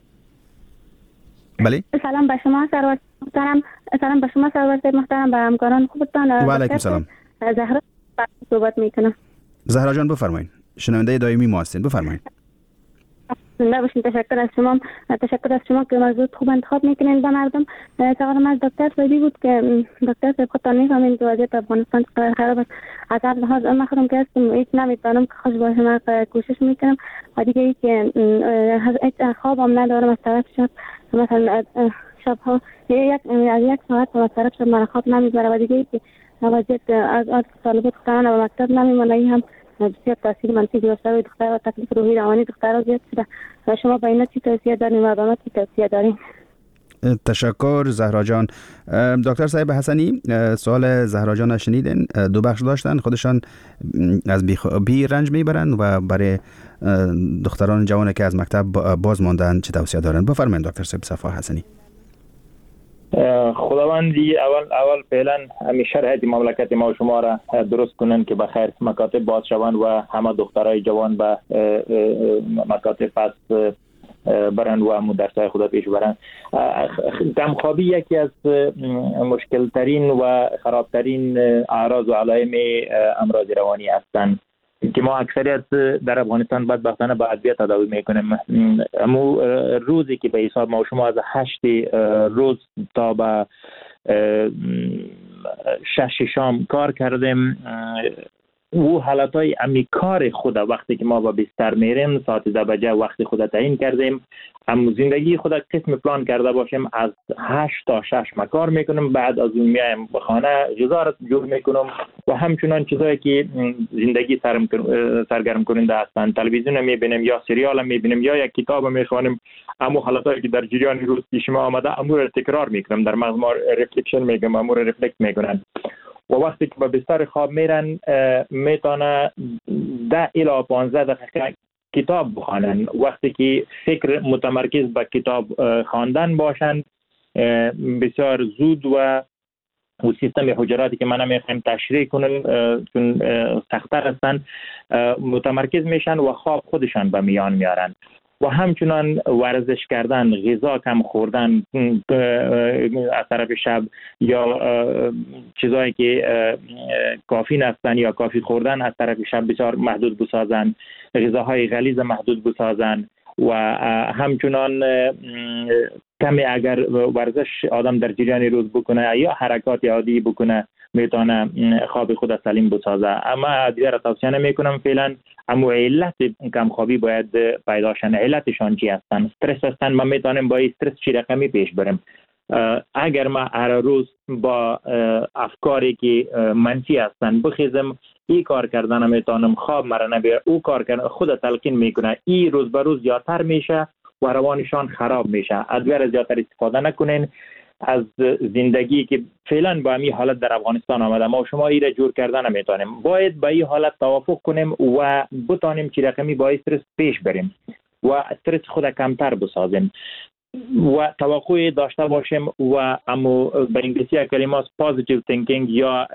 بله. سلام به شما سرور محترم. سلام به شما سرور محترم، به همکاران خوبتان. و علیکم سلام. زهرا صحبت میکنم. زهرا جان بفرمایید، شنونده دائمی ما هستین، بفرمایید. زنده باشین. تشکر از شما، تشکر از شما که موضوع خوب انتخاب میکنین به مردم. سوالم از دکتر صاحبی بود که دکتر صاحب خودتان میفهمین که وضعیت افغانستان خراب است. از هر لحاظ من خودم که هستم هیچ نمیتونم که خوش باشم، کوشش میکنم و دیگه ای که هیچ خوابم ندارم از طرف شب، مثلا شبها یک از یک ساعت از طرف شب من خواب نمیبره و دیگه ای که وضعیت از از طالبات دختران و مکتب نمیمونه، این هم بسیار تاثیر منفی گذاشته و دختر و تکلیف روحی روانی دخترها زیاد شده. و شما با اینا چی توصیه دارین و با ما چی توصیه دارین؟ تشکر زهرا جان. دکتر صاحب حسنی، سوال زهرا جان شنیدین، دو بخش داشتن، خودشان از بی رنج میبرن و برای دختران جوانی که از مکتب باز ماندن چه توصیه دارن؟ بفرمایید دکتر صاحب صفا حسنی. خداوندی اول اول فعلا همین شرایط مملکت ما و شما را درست کنن که بخیر مکاتب باز شوند و همه دخترای جوان به مکاتب پس برن و همون درسای خدا پیش برن. کمخوابی یکی از مشکل ترین و خراب ترین اعراض و علائم امراض روانی هستند که ما اکثریت در افغانستان بدبختانه با ادویه تداوی میکنیم. اما روزی که به حساب ما و شما از هشت روز تا به شش شام کار کردیم، او حالتهای امی کار خود وقتی که ما با بستر میریم ساعت ده بجه وقت خود تعیین کردیم، اما زندگی خود قسم پلان کرده باشیم از هشت تا شش ما کار میکنم، بعد از اون میایم به خانه غذا را جور میکنم و همچنان چیزایی که زندگی سرم سرگرم کننده هستند، تلویزیون میبینیم یا سریال میبینیم یا یک کتاب میخوانیم. اما حالتایی که در جریان روز پیش ما آمده امور را تکرار میکنم، در مغز ما ریفلکشن میگم، امور ریفلکت میکنن و وقتی که به بستر خواب میرن میتونه ده الی پانزده دقیقه کتاب بخوانن. وقتی که فکر متمرکز به کتاب خواندن باشند بسیار زود و و سیستم حجراتی که من نمیخوایم تشریح کنم چون سخت‌تر هستن متمرکز میشن و خواب خودشان به میان میارن. و همچنان ورزش کردن، غذا کم خوردن از طرف شب یا چیزایی که کافی نستن یا کافی خوردن از طرف شب بسیار محدود بسازن، غذاهای غلیظ محدود بسازن و همچنان کمی اگر ورزش آدم در جریان روز بکنه یا حرکات عادی بکنه میتونه خواب خود سلیم بسازه. اما دیگر توصیه نمیکنم فعلا. اما علت کمخوابی باید پیدا شن. علتشان چی هستن؟ استرس هستن. ما میتونیم با استرس چی رقمی پیش بریم. اگر ما هر روز با افکاری که منفی هستن بخیزم این کار کردن میتونم خواب مرا نبیره، او کار کردن خود تلقین میکنه، این روز به روز زیادتر میشه و روانشان خراب میشه. ادویه زیادتر استفاده نکنین. از زندگی که فعلا با همین حالت در افغانستان آمده ما شما ایره جور کردن نمیتونیم، باید با این حالت توافق کنیم و بتانیم چی رقمی با استرس پیش بریم و استرس خود کمتر بسازیم و توقع داشته باشیم و اما به انگلیسی کلمه پوزیتیو تینکینگ یا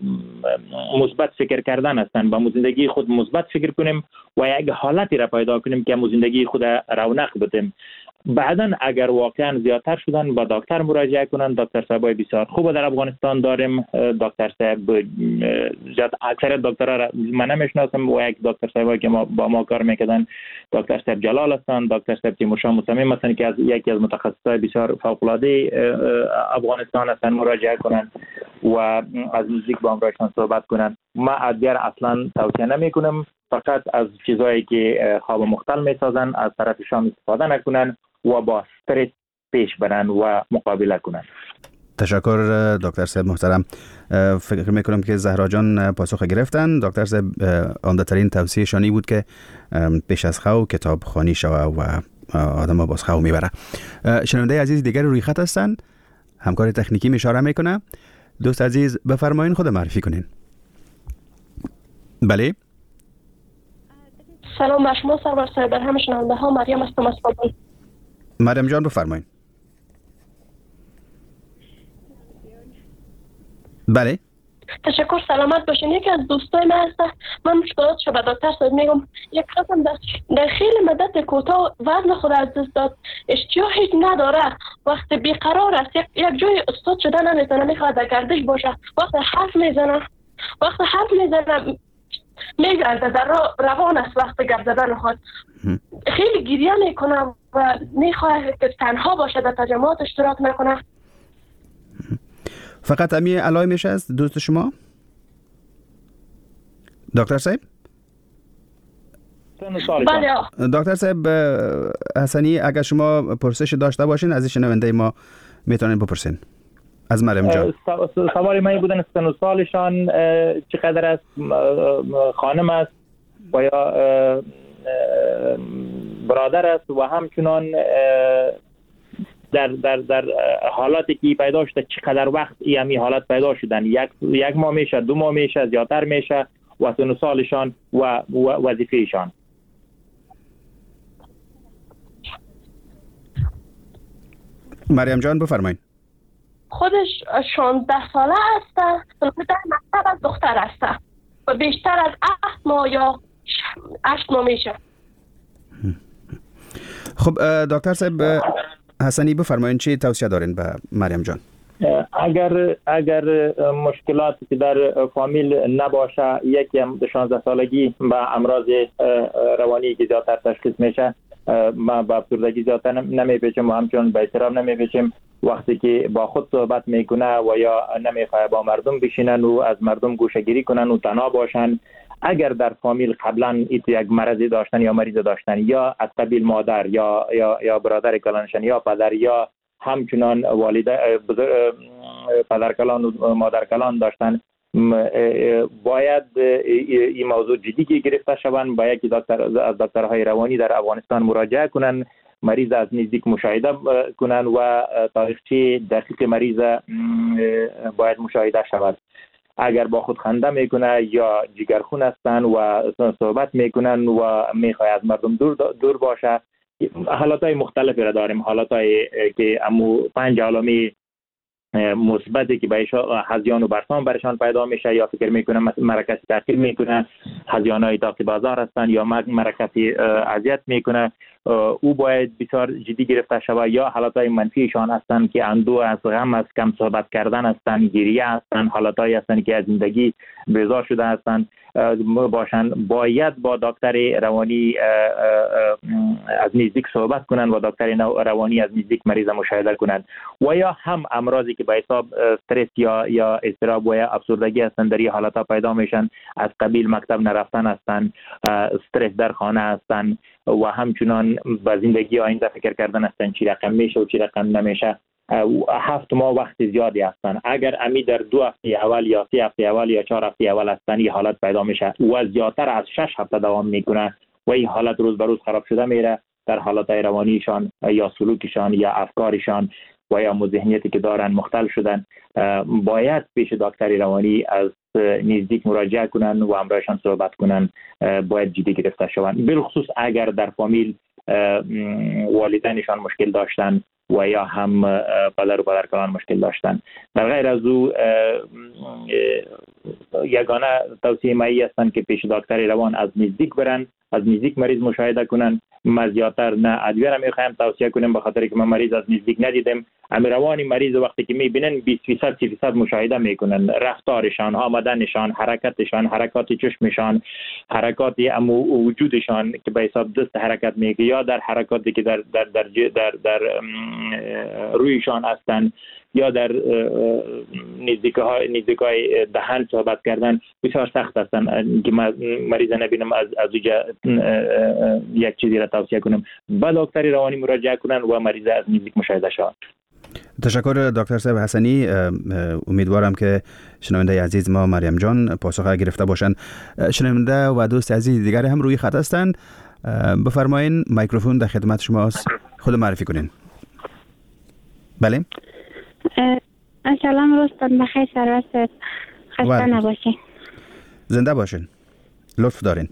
مثبت فکر کردن هستند. با زندگی خود مثبت فکر کنیم و یک حالتی را پیدا کنیم که زندگی خود رونق بدیم. بعداً اگر واقعا زیادتر شدن با دکتر مراجعه کنن. دکتر صاحبای بسیار خوب در افغانستان داریم. دکتر صاحب زیاد اکثر دکترها را من نمیشناسم و یک دکتر صاحبایی که ما با ما کار میکردن دکتر صاحب جلال هستند، دکتر صاحب تیمورشاه مصمم هستند که از یکی از متخصصای بسیار فوق العاده افغانستان هستند مراجعه کنن و از نزدیک با امرایشان صحبت کنن. ما ادویه اصلا توصیه نمیکنم، فقط از چیزایی که خواب مختل میسازن از طرفشان استفاده نکنن و با استرس پیش برن و مقابله کنن. تشکر دکتر صاحب محترم. فکر میکنم که زهرا جان پاسخ گرفتن. دکتر صاحب عمده ترین توصیه شانی بود که پیش از خو کتاب خوانی شوه و آدم ها باز خو میبره. شنونده عزیز دیگر روی خط هستن، همکار تکنیکی اشاره میکنه. دوست عزیز بفرمایین خود معرفی کنین. بله. سلام بر شما سرور صاحب، بر همه شنونده ها. مریم هستم از کابل. مریم جان بفرمایید. بله. تشکر، سلامت باشین. یکی از دوستای من هست، من مشکلاتشو به دکتر صاحب میگم. یک قسم در, در خیلی مدت کوتاه وزن خود از دست داد، اشتها هیچ نداره، وقتی بیقرار است، یک, یک جای استاد شده نمیتونه، میخواد در گردش باشه، وقتی حرف میزنه وقتی حرف میزنه میگرده در روان است، وقتی گرد زدن خود خیلی گریه میکنه و میخواه که تنها باشه، در تجمعات اشتراک نکنه. فقط همین علائمش است دوست شما دکتر صاحب؟ بله دکتر صاحب حسنی، اگر شما پرسش داشته باشین از شنونده ما میتونین بپرسین از مریم جان. سوال من بودن سن و سالشان چقدر است، خانم است و یا برادر است و همچنان در در در حالاتی که پیدا شده چقدر وقت این حالت پیدا شدن، یک یک ماه میشه، دو ماه میشه، زیادتر میشه و سن و سالشان و وظیفهشان. مریم جان بفرمایید. خودش شانزده ساله است، در مکتب از دختر است و بیشتر از هفت ماه یا هشت ماه میشه. خب دکتر صاحب حسنی بفرمایید چی توصیه دارین به مریم جان؟ اگر اگر مشکلاتی که در فامیل نباشه، یکی هم شانزده سالگی با امراض روانی که زیادتر تشخیص میشه، ما با افسردگی زیادتر نمیپیچیم و همچنان به اضطراب نمیپیچیم. وقتی که با خود صحبت میکنه و یا نمیخواه با مردم بشینن و از مردم گوشه‌گیری کنن و تنها باشن، اگر در فامیل قبلا یک مرضی داشتن یا مریض داشتن یا از قبیل مادر یا یا یا برادر کلانشان یا پدر یا همچنان والده پدر کلان و مادر کلان داشتن، باید این موضوع جدی گرفته شوند. با یکی دکتر از دکترهای روانی در افغانستان مراجعه کنن، مریض از نزدیک مشاهده کنن و تاریخچه دقیق مریض باید مشاهده شود. اگر با خود خنده میکنه یا جگرخون هستن و صحبت میکنن و میخواد از مردم دور دور باشه، حالاتهای مختلفی را داریم. حالاتهای که امو پنج علامه مثبتی که بهش هذیان و برسان برشان پیدا میشه، یا فکر میکنه مرکز تاخیر میکنه، هذیانای تاقی بازار هستن یا مرکز اذیت میکنه، او باید بسیار جدی گرفته شود. یا حالاتهای منفیشان هستن که اندوه از غم از کم صحبت کردن هستن، گریه هستن، حالاتهایی هستن که از زندگی بیزار شده هستن باشن، باید با دکتر روانی از نزدیک صحبت کنن و دکتر روانی از نزدیک مریض مشاهده کنن. و یا هم امراضی که به حساب استرس یا یا اضطراب و یا افسردگی هستن در این حالات پیدا میشن، از قبیل مکتب نرفتن هستن، استرس در خانه هستن و همچنان به زندگی آینده فکر کردن هستن چی رقم میشه و چی رقم نمیشه. هفت ماه وقت زیادی هستن. اگر امی در دو هفته اول یا سه هفته اول یا چهار هفته اول هستن این حالت پیدا میشه و زیادتر از شش هفته دوام میکنه و این حالت روز به روز خراب شده میره. در حالت روانیشان یا سلوکشان یا افکارشان و یا ذهنیتی که دارن مختل شدن، باید پیش دکتر روانی از نزدیک مراجعه کنن و همراهشان صحبت کنن، باید جدی گرفته شوند. بالخصوص اگر در فامیل والدینشان مشکل داشتن و یا هم پدر و پدر کلان مشکل داشتن. در غیر از او یگانه توصیه مایی هستند که پیش دکتر روان از نزدیک برن، از نزدیک مریض مشاهده کنن. ما زیادتر نه ادویه را میخوایم توصیه کنیم به خاطر که ما مریض از نزدیک ندیدیم. امیروانی مریض وقتی که میبینن بیست فیصد سی فیصد مشاهده میکنن، رفتارشان، آمدنشان، حرکتشان، حرکات چشمشان، حرکات امو وجودشان که به حساب دست حرکت میگه یا در حرکاتی که در در در در, در رویشان هستن یا در نزدیکای نزدیکای دهن صحبت کردن بسیار سخت هستن که مریض نبینم از از یک چیزی را توصیه کنم با دکتر روانی مراجعه کنن و مریض از نزدیک مشاهده شود. تشکر دکتر صاحب حسنی. امیدوارم که شنونده عزیز ما مریم جان پاسخ گرفته باشند. شنونده و دوست عزیز دیگر هم روی خط هستند. بفرمایین، میکروفون در خدمت شماست، خود معرفی کنین. بله. سلام، روزتون بخیر، سروست، خسته نباشین. زنده باشین، لطف دارین.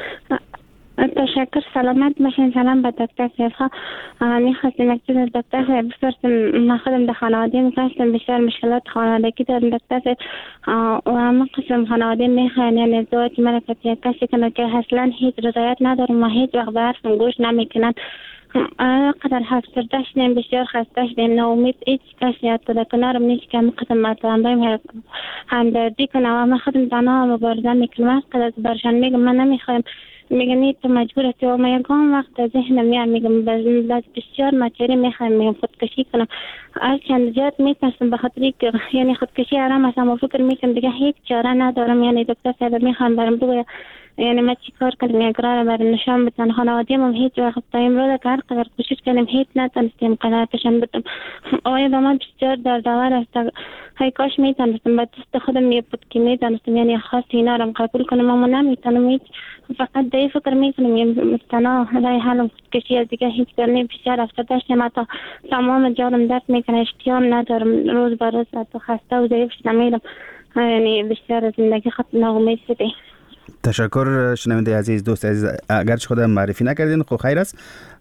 تشکر، سلامت باشین. سلام به دکتر صاحب. میخواستم یک چیز از دکتر صاحب بپرسم. من خودم در خانواده میخواستم بسیار مشکلات خانوادگی دارم دکتر صاحب و همه قسم خانواده میخواین یعنی ازدواج مرا یک کسی کنه که اصلا هیچ رضایت ندارم و هیچ وقت به حرفم گوش نمیکنن. قدر افسرده شدیم، بسیار خسته شدیم، ناامید، هیچ کسی حتی در کنارم نیست که همه قسم مطمئن بایم همدردی کنم و من خودم تنها مبارزه میکنم. قدر برشان میگم من نمیخوایم، میگن تو مجبور هستی و من یکم وقت ذهنم میاد میگم باز بسیار مچری میخوایم میگم خودکشی کنم. هر چند زیاد میترسم به خاطر که یعنی خودکشی آرام هستم و فکر میکنم دیگه هیچ چاره ندارم. یعنی دکتر صاحب میخوام برم بگویم یعنی ما چی کار کنیم، یک راه برای نشان بدن. خانوادیم هم هیچ وقت تا امروز که هر قدر کوشش کنیم هیچ نتونستیم قناعتشان بدم. آیا به من بسیار دردآور است. های کاش میتونستم به دست خودم میبود که میتونستم یعنی خاص اینا رو قبول کنم اما نمیتونم. هیچ فقط دی فکر میکنم یعنی مستنا رای حالم خودکشی از دیگه هیچ کار نیم. بسیار افتاده شدم، حتی تمام جانم درد میکنه، اشتیام ندارم، روز به روز حتی خسته و ضعیف شدم میرم. یعنی بسیار از زندگی خود ناامید شدم. تشکر شنونده عزیز، دوست عزیز. اگرچه خودم معرفی نکردین خب خیر است،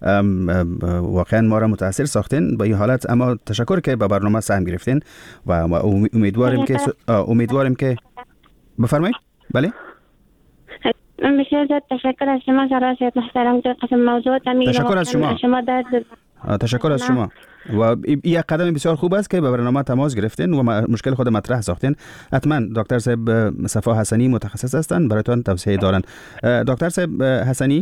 واقعا ما را متاثر ساختین با این حالت، اما تشکر که به برنامه سهم گرفتین و امیدواریم که امیدواریم که بفرمایید. بله، بسیار زیاد تشکر از شما سراسر محترم که قسم موضوع تمیز. تشکر از شما. شما درد تشکر از شما و یک قدم بسیار خوب است که به برنامه تماس گرفتین و مشکل خود مطرح ساختین. حتما دکتر صاحب صفا حسنی متخصص هستند، برایتان توصیه دارن. دکتر صاحب حسنی،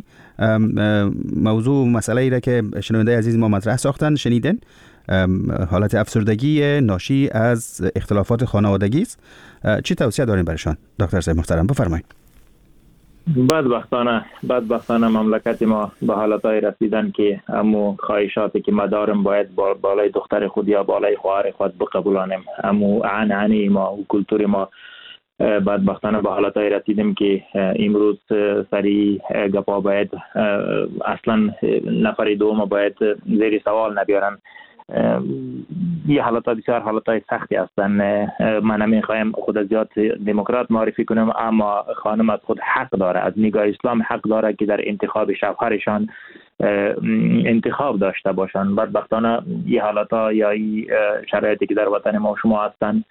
موضوع مسئله ای را که شنونده عزیز ما مطرح ساختن شنیدن، حالت افسردگی ناشی از اختلافات خانوادگی است. چی توصیه دارین برایشان دکتر صاحب محترم؟ بفرمایید. بدبختانه بدبختانه مملکت ما به حالتهای رسیدن که امو خواهشاتی که ما دارم باید با بالای دختر خود یا بالای خواهر خود بقبولانیم. امو عنعنه ما و کلتور ما بدبختانه به حالتهای رسیدیم که امروز سری گپا باید اصلا نفر دوم باید زیر سوال نبیارن. یه حالت بسیار حالت سختی هستن. من نمیخوایم خود زیاد دموکرات معرفی کنم، اما خانم از خود حق داره، از نگاه اسلام حق داره که در انتخاب شوهرشان انتخاب داشته باشن. بدبختانه یه حالت ها یا این شرایطی که در وطن ما شما هستن،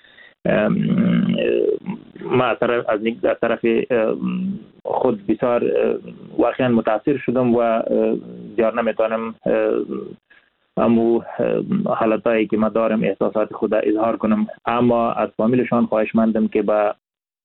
ما از طرف خود بسیار واقعا متاثر شدم و دیار نمیتونم امو حالتایی که ما دارم احساسات خود اظهار کنم، اما از فامیلشان خواهشمندم که با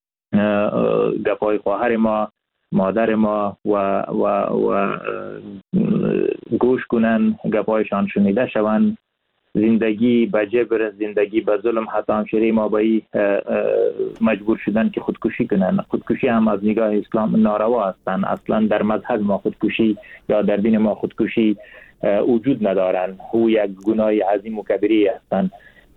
گپای خواهر ما، مادر ما و و و گوش کنن، گپایشان شنیده شون. زندگی به جبر، زندگی به ظلم، حتی همشیره ما به مجبور شدن که خودکشی کنن. خودکشی هم از نگاه اسلام ناروا هستن. اصلا در مذهب ما خودکشی یا در دین ما خودکشی وجود ندارن. او یک گناه عظیم و کبیری هستن.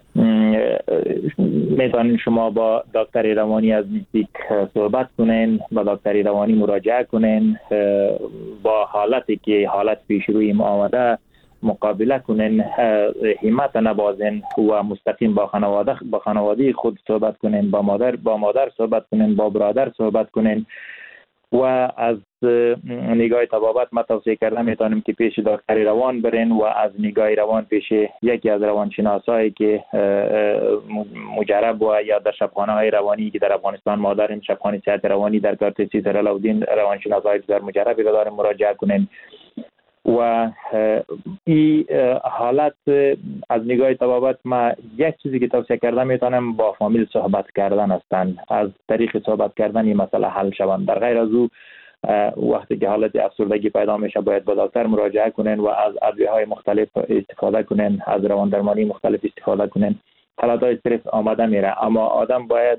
میتونین شما با دکتر روانی از نزدیک صحبت کنین، با دکتر روانی مراجعه کنین، با حالتی که حالت پیش روی ما آمده مقابله کنین، همت نبازین و مستقیم با خانواده با خانواده خود صحبت کنین، با مادر با مادر صحبت کنین، با برادر صحبت کنین. و از نگاه طبابت ما توصیه کردم میتونیم که پیش دکتر روان برین و از نگاه روان پیش یکی از روانشناسایی که مجرب و یا در شبخانه های روانی که در افغانستان ما داریم، شبخانه صحت روانی در کارت سیزر علاودین روانشناسای بسیار مجربی رو داریم، مراجعه کنین. و این حالت از نگاه طبابت ما یک چیزی که توصیه کردم میتونم با فامیل صحبت کردن هستن. از طریق صحبت کردن این مسئله حل شوند. در غیر از او وقتی که حالت افسردگی پیدا میشه باید به دکتر مراجعه کنین و از ادویه های مختلف استفاده کنین، از روان درمانی مختلف استفاده کنین. حالت های استرس آمده میره، اما آدم باید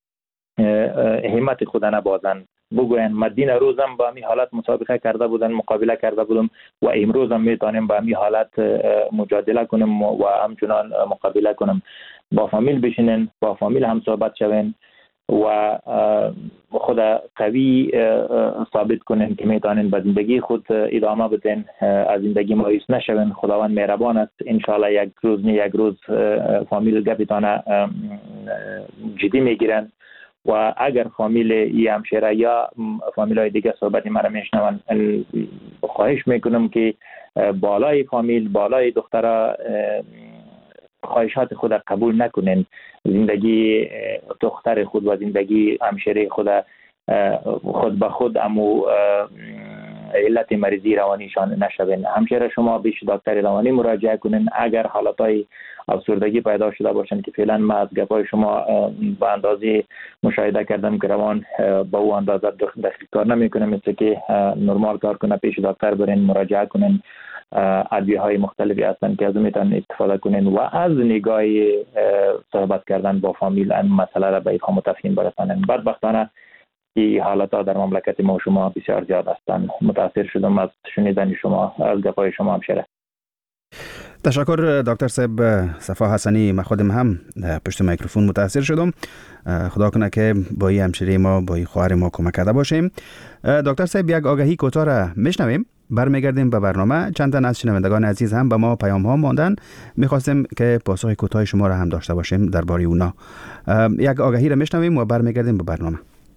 همت خود نبازن. بگوین من دین روزم با می حالت مسابقه کرده بودن، مقابله کرده بودم و امروزم میتونم با می حالت مجادله کنم و همچنان مقابله کنم. با فامیل بشینن، با فامیل هم صحبت شوین و خود قوی ثابت کنین که میتونین به زندگی خود ادامه بدین، از زندگی مایوس نشوین. خداوند مهربان است، انشالله یک روز نه یک روز فامیل گپتانه جدی میگیرن. و اگر فامیل ای همشیره یا فامیل های دیگه صحبت مرا میشنون، خواهش میکنم که بالای فامیل، بالای دخترها خواهشات خود قبول نکنین. زندگی دختر خود و زندگی همشیره خود خود به خود امو علت مریضی روانیشان نشوین. همشیره شما بیش دکتر روانی مراجعه کنین. اگر حالتهای افسردگی پیدا شده باشن که فعلا ما از گپای شما به اندازه مشاهده کردم که روان با او اندازه دخیل کار نمیکنه، مثل که نرمال کار کنه، پیش دکتر برین مراجعه کنین. ادویه های مختلفی هستن که از اون میتونن استفاده کنین و از نگاه صحبت کردن با فامیل این مسئله را به افهام و تفهیم برسانن. بدبختانه این حالت ها در مملکت ما شما بسیار زیاد هستند. متاثر شدم از شنیدن شما، از گپای شما همشیره. تشکر دکتر صاحب صفا حسنی. من خودم هم پشت میکروفون متاثر شدم. خدا کنه که با این همشیره ما، با این خواهر ما کمک کرده باشیم. دکتر صاحب یک آگهی کوتاه را میشنویم، برمیگردیم به برنامه. چند تن از شنوندگان عزیز هم به ما پیام ها ماندن، میخواستیم که پاسخ کوتاه شما را هم داشته باشیم درباره اونا. یک آگهی را میشنویم و برمیگردیم به برنامه.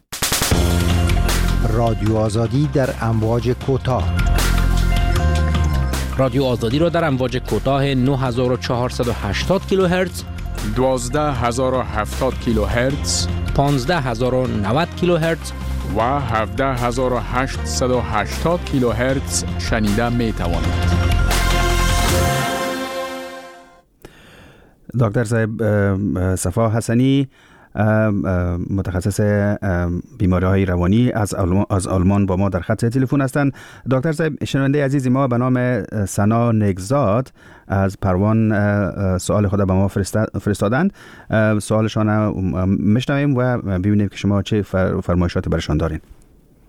رادیو آزادی در امواج کوتاه. رادیو آزادی را در امواج کوتاه نه هزار و چهارصد و هشتاد کیلوهرتز، دوازده هزار و هفتاد کیلوهرتز، پانزده هزار و نود کیلوهرتز و هفده هزار و هشتصد و هشتاد کیلوهرتز شنیده می توانید. دکتر صاحب صفا حسنی متخصص بیماری های روانی از آلمان, از آلمان با ما در خط تلفن هستند. دکتر صاحب، شنونده عزیزی ما به نام سنا نگزاد از پروان سوال خود به ما فرستادند. سوالشان میشنویم و ببینیم که شما چه فرمایشاتی برشان دارین.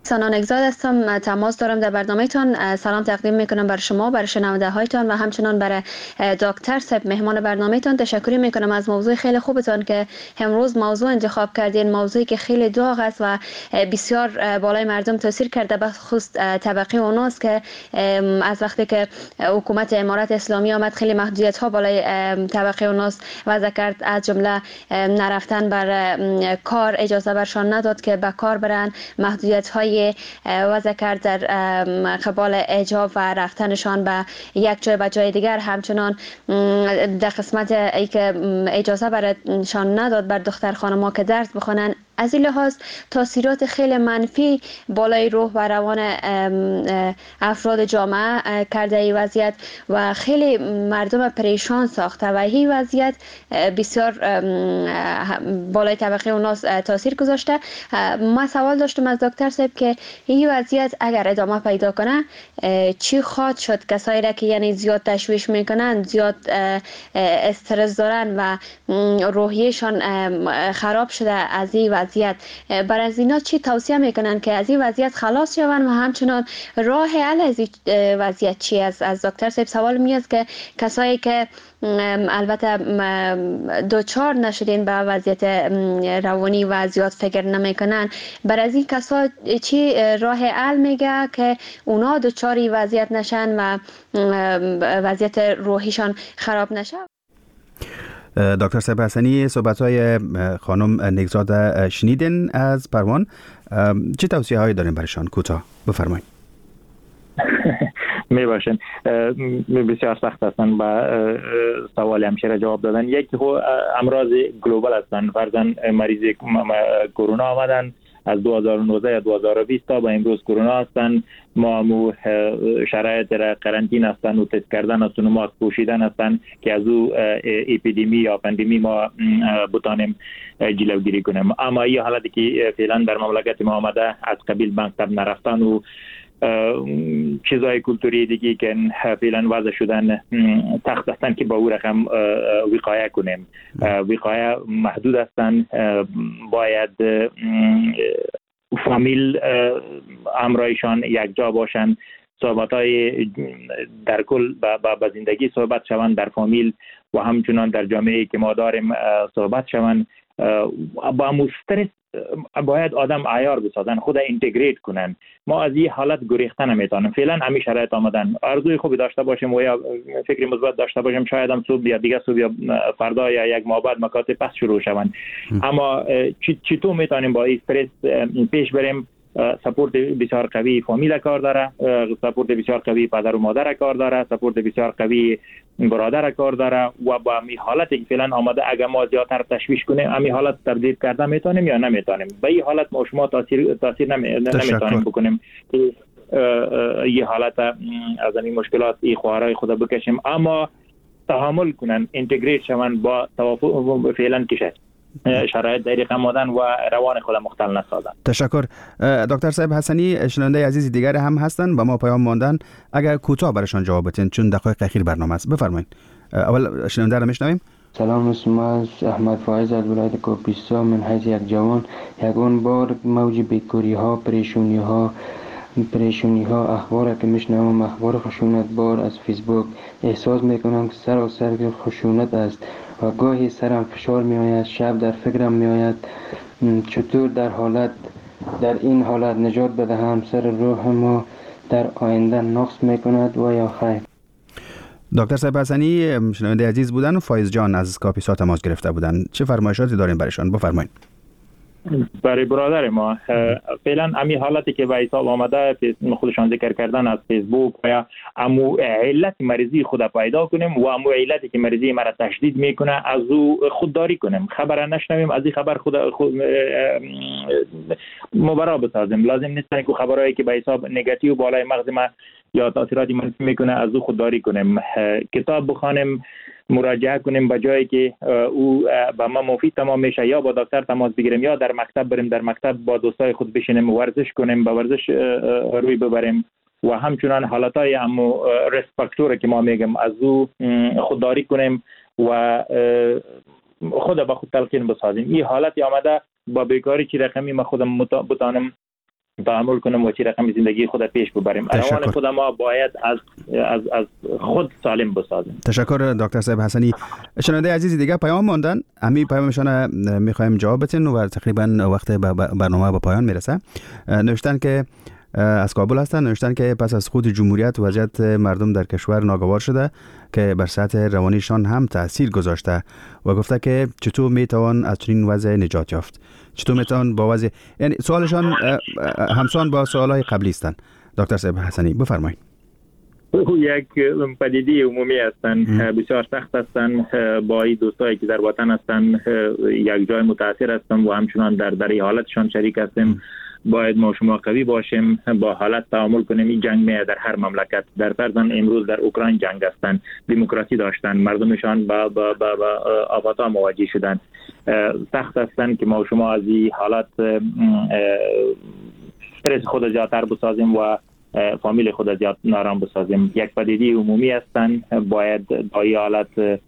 سانا نگزاد هستم، تماس دارم در برنامه‌تان. سلام تقدیم میکنم بر شما، بر شنونده هایتان و همچنان برای دکتر صاحب مهمان برنامه‌تان. تشکر میکنم از موضوع خیلی خوبتان که امروز موضوع انتخاب کردین، موضوعی که خیلی داغ است و بسیار بالای مردم تاثیر کرده، به خصوص طبقه اوناست که از وقتی که حکومت امارت اسلامی آمد خیلی محدودیت ها بالای طبقه اوناست وضع کرد، از جمله نرفتن بر کار اجازه برشان نداد که به کار برن، محدودیت های وضع کرد در قبال اجاب و رفتنشان به یک جای به جای دیگر. همچنان در قسمت ای که اجازه برشان نداد بر دختر خانم‌ها که درس بخونن. از این لحاظ تاثیرات خیلی منفی بالای روح و روان افراد جامعه کرده این وضعیت و خیلی مردم پریشان ساخته و این وضعیت بسیار بالای طبقه اوناس تاثیر گذاشته. ما سوال داشتم از دکتر صاحب که این وضعیت اگر ادامه پیدا کنه چی خواهد شد؟ کسایی را که یعنی زیاد تشویش میکنن، زیاد استرس دارن و روحیشان خراب شده از این وضعیت، بر از اینا چی توصیه میکنن که از این وضعیت خلاص شون و همچنان راه حل از این وضعیت چی است؟ از دکتر صاحب سوال میاد که کسایی که البته دوچار نشدین به وضعیت روانی و زیاد فکر نمیکنن، بر از این کسا چی راه حل میگه که اونا دوچار این وضعیت نشن و وضعیت روحیشان خراب نشه؟ دکتر صاحب حسنی، صحبت‌های خانم نگزاد شنیدین از پروان. چه توصیه هایی دارین برایشان؟ کوتاه بفرمایید. می باشین. بسیار سخت هستن با سوال همشیره جواب دادن. یک خو امراض گلوبال هستن، فرضاً مریض کرونا آمدن از دو هزار و نوزده یا دو هزار و بیست تا به امروز کرونا هستن. ما مو شرایط را قرنطین هستن و تست کردن هستن و ماسک پوشیدن هستن که از او اپیدمی یا پاندمی ما بتانیم جلوگیری کنیم. اما این حالتی که فعلا در مملکت ما آمده از قبیل مکتب نرفتن و چیزهای کلتوری دیگه که فعلا وضع شدن تخت هستن که با او رقم وقایه کنیم. وقایه محدود هستن، باید فامیل همراهشان یک جا باشن، صحبت های در کل با زندگی صحبت شوند در فامیل و همچنان در جامعه که ما داریم صحبت شوند. با مسترس باید آدم عیار بسازن، خود اینتگریت کنن. ما از این حالت گریختن نمیتونیم. فعلا همین شرایط آمدن. آرزوی خوبی داشته باشیم و یا فکر مثبت داشته باشیم، شاید هم صبح یا دیگه صبح یا فردا یا یک ماه بعد مکاتب پس شروع شوند. اما چطور میتونیم با این استرس پیش بریم؟ سپورت بسیار قوی فامیل کار داره، سپورت بسیار قوی پدر و مادر کار داره، سپورت بسیار قوی برادر کار داره و با می حالتی که فعلا آمده اگر ما زیادتر تشویش کنیم امی حالت تبدیل کردن میتونیم یا نمیتونیم. به این حالت ما شما تاثیر تاثیر نمیتونیم بکنیم که این حالت از این مشکلات این خوارای خدا بکشیم، اما تحمل کنن، اینتگریت شون با توافق فعلا کشه شرایط دقیق آمدن و روان خود مختل نسازن. تشکر. دکتر صاحب حسنی، شنونده عزیز دیگر هم هستن با ما پیام ماندن، اگر کوتاه برشان جواب بدین چون دقایق اخیر برنامه است. بفرمایید. اول شنونده رو میشنویم. سلام، اسم از احمد فایز از ولایت کاپیسا. من حیث یک جوان یگان بار موج بیکاری ها، پریشونی ها پریشونی ها اخبار که میشنوم، اخبار خشونت بار از فیسبوک، احساس میکنم که سراسر خشونت است و گاهی سرم فشار می آید، شب در فکرم می آید چطور در حالت در این حالت نجات بدهم. سر روح ما در آینده نقص می کند و یا خیر. دکتر صاحب حسنی شنونده عزیز بودن و فایز جان از کاپیسا تماس گرفته بودن. چه فرمایشاتی دارین برایشان؟ بفرمایید. برای برادر ما فعلا همین حالتی که به حساب آمده خودشان ذکر کردن از فیسبوک و امو علت مریضی خود پیدا کنیم و امو علتی که مریضی مرا تشدید میکنه از او خودداری کنیم، خبر نشنویم، از این خبر خود, خود مبرا بسازیم. لازم نیست که خبرهایی که به حساب نگاتیو بالای مغز ما یا تاثیراتی منفی میکنه از او خودداری کنیم. کتاب بخوانیم، مراجعه کنیم به جایی که او به ما مفید تمام میشه، یا با دکتر تماس بگیریم یا در مکتب بریم، در مکتب با دوستای خود بشینیم، ورزش کنیم، به ورزش روی ببریم و همچنان حالتهای امو ریسپکتور که ما میگم از او خودداری کنیم و خود به خود تلقین بسازیم. این حالتی آمده با بیکاری که رقمی ما خودم بتانم تحمل کنیم و چی رقم زندگی خود پیش ببریم. روان خود ما باید از از از خود سالم بسازیم. تشکر دکتر صاحب حسنی. شنونده عزیز دیگه پیام ماندن، همین پیامشان میخوایم جواب بدین و تقریبا وقت برنامه به پایان میرسه. نوشتن که از کابل هستن، نوشتن که پس از خود جمهوریت وضعیت مردم در کشور ناگوار شده که بر سطح روانیشان هم تاثیر گذاشته و گفته که چطور میتوان از چنین وضع نجات یافت، چطور میتوان با وضع، یعنی سوالشان همسان با سوالای قبلی هستند. دکتر صاحب حسنی بفرمایید. یک پدیده عمومی هستند، بسیار سخت هستند. با این دوستایی که در وطن هستند یک جای متاثر هستند و همچنان در در حالتشان شریک هستیم. باید ما شما قوی باشیم، با حالت تعامل کنیم. این جنگ میاد در هر مملکت. در فرضاً امروز در اوکراین جنگ هستند، دموکراسی داشتن، مردمشان با با با, با آفات مواجه شدند. سخت هستند که ما شما از این حالت استرس خود زیادتر بسازیم و فامیل خود زیاد نارام بسازیم. یک پدیده عمومی هستند، باید با این حالت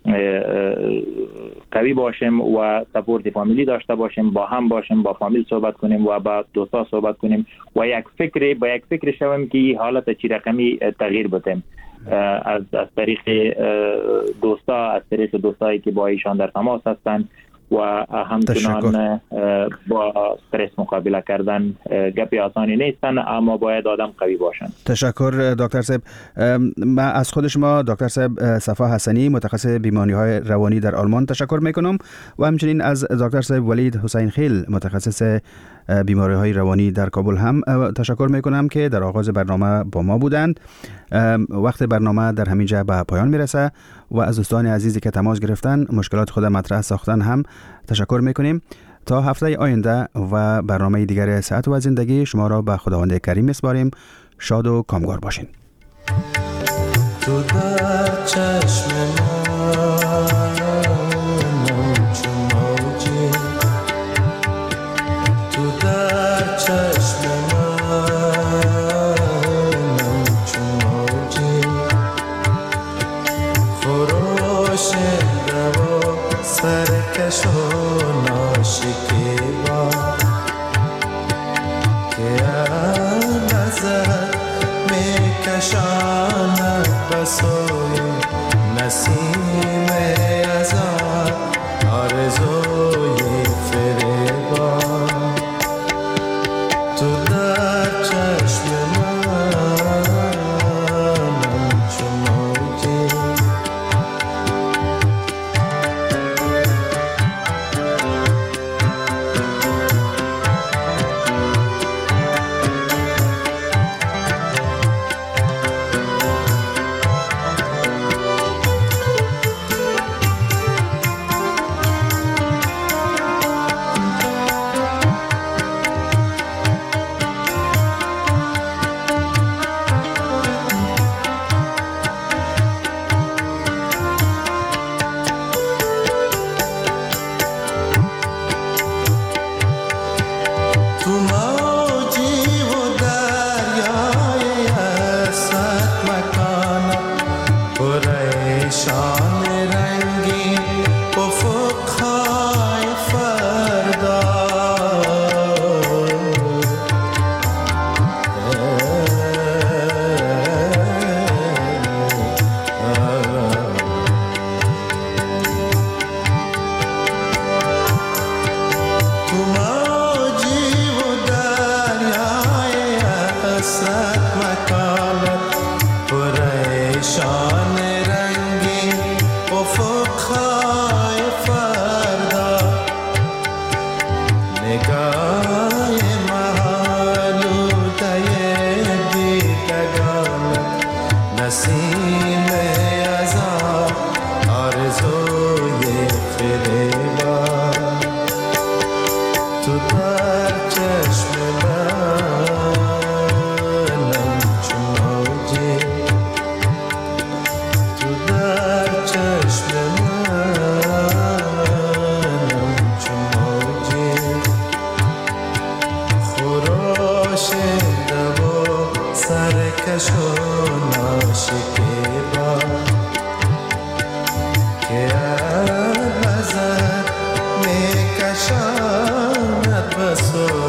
قوی باشیم و سپورت فامیلی داشته باشیم، با هم باشیم، با فامیل صحبت کنیم و با دوستا صحبت کنیم و یک فکر با یک فکر شویم که این حالت چی رقمی تغییر بدیم. از از طریق دوستا، از طریق دوستایی که با ایشان در تماس هستند و همچنان با استرس مقابله کردن گپی آسانی نیستن، اما باید آدم قوی باشن. تشکر دکتر صاحب. من از خود شما دکتر صاحب صفا حسنی، متخصص بیماری‌های روانی در آلمان تشکر میکنم و همچنین از دکتر صاحب ولید حسین خیل، متخصص بیماری‌های روانی در کابل هم تشکر میکنم که در آغاز برنامه با ما بودند. وقت برنامه در همین جا به پایان میرسه و از دوستان عزیزی که تماس گرفتن، مشکلات خود مطرح ساختن هم تشکر میکنیم. تا هفته آینده و برنامه دیگر صحت و زندگی شما را به خداوند کریم میسپاریم. شاد و کامگار باشین. تو در چشم So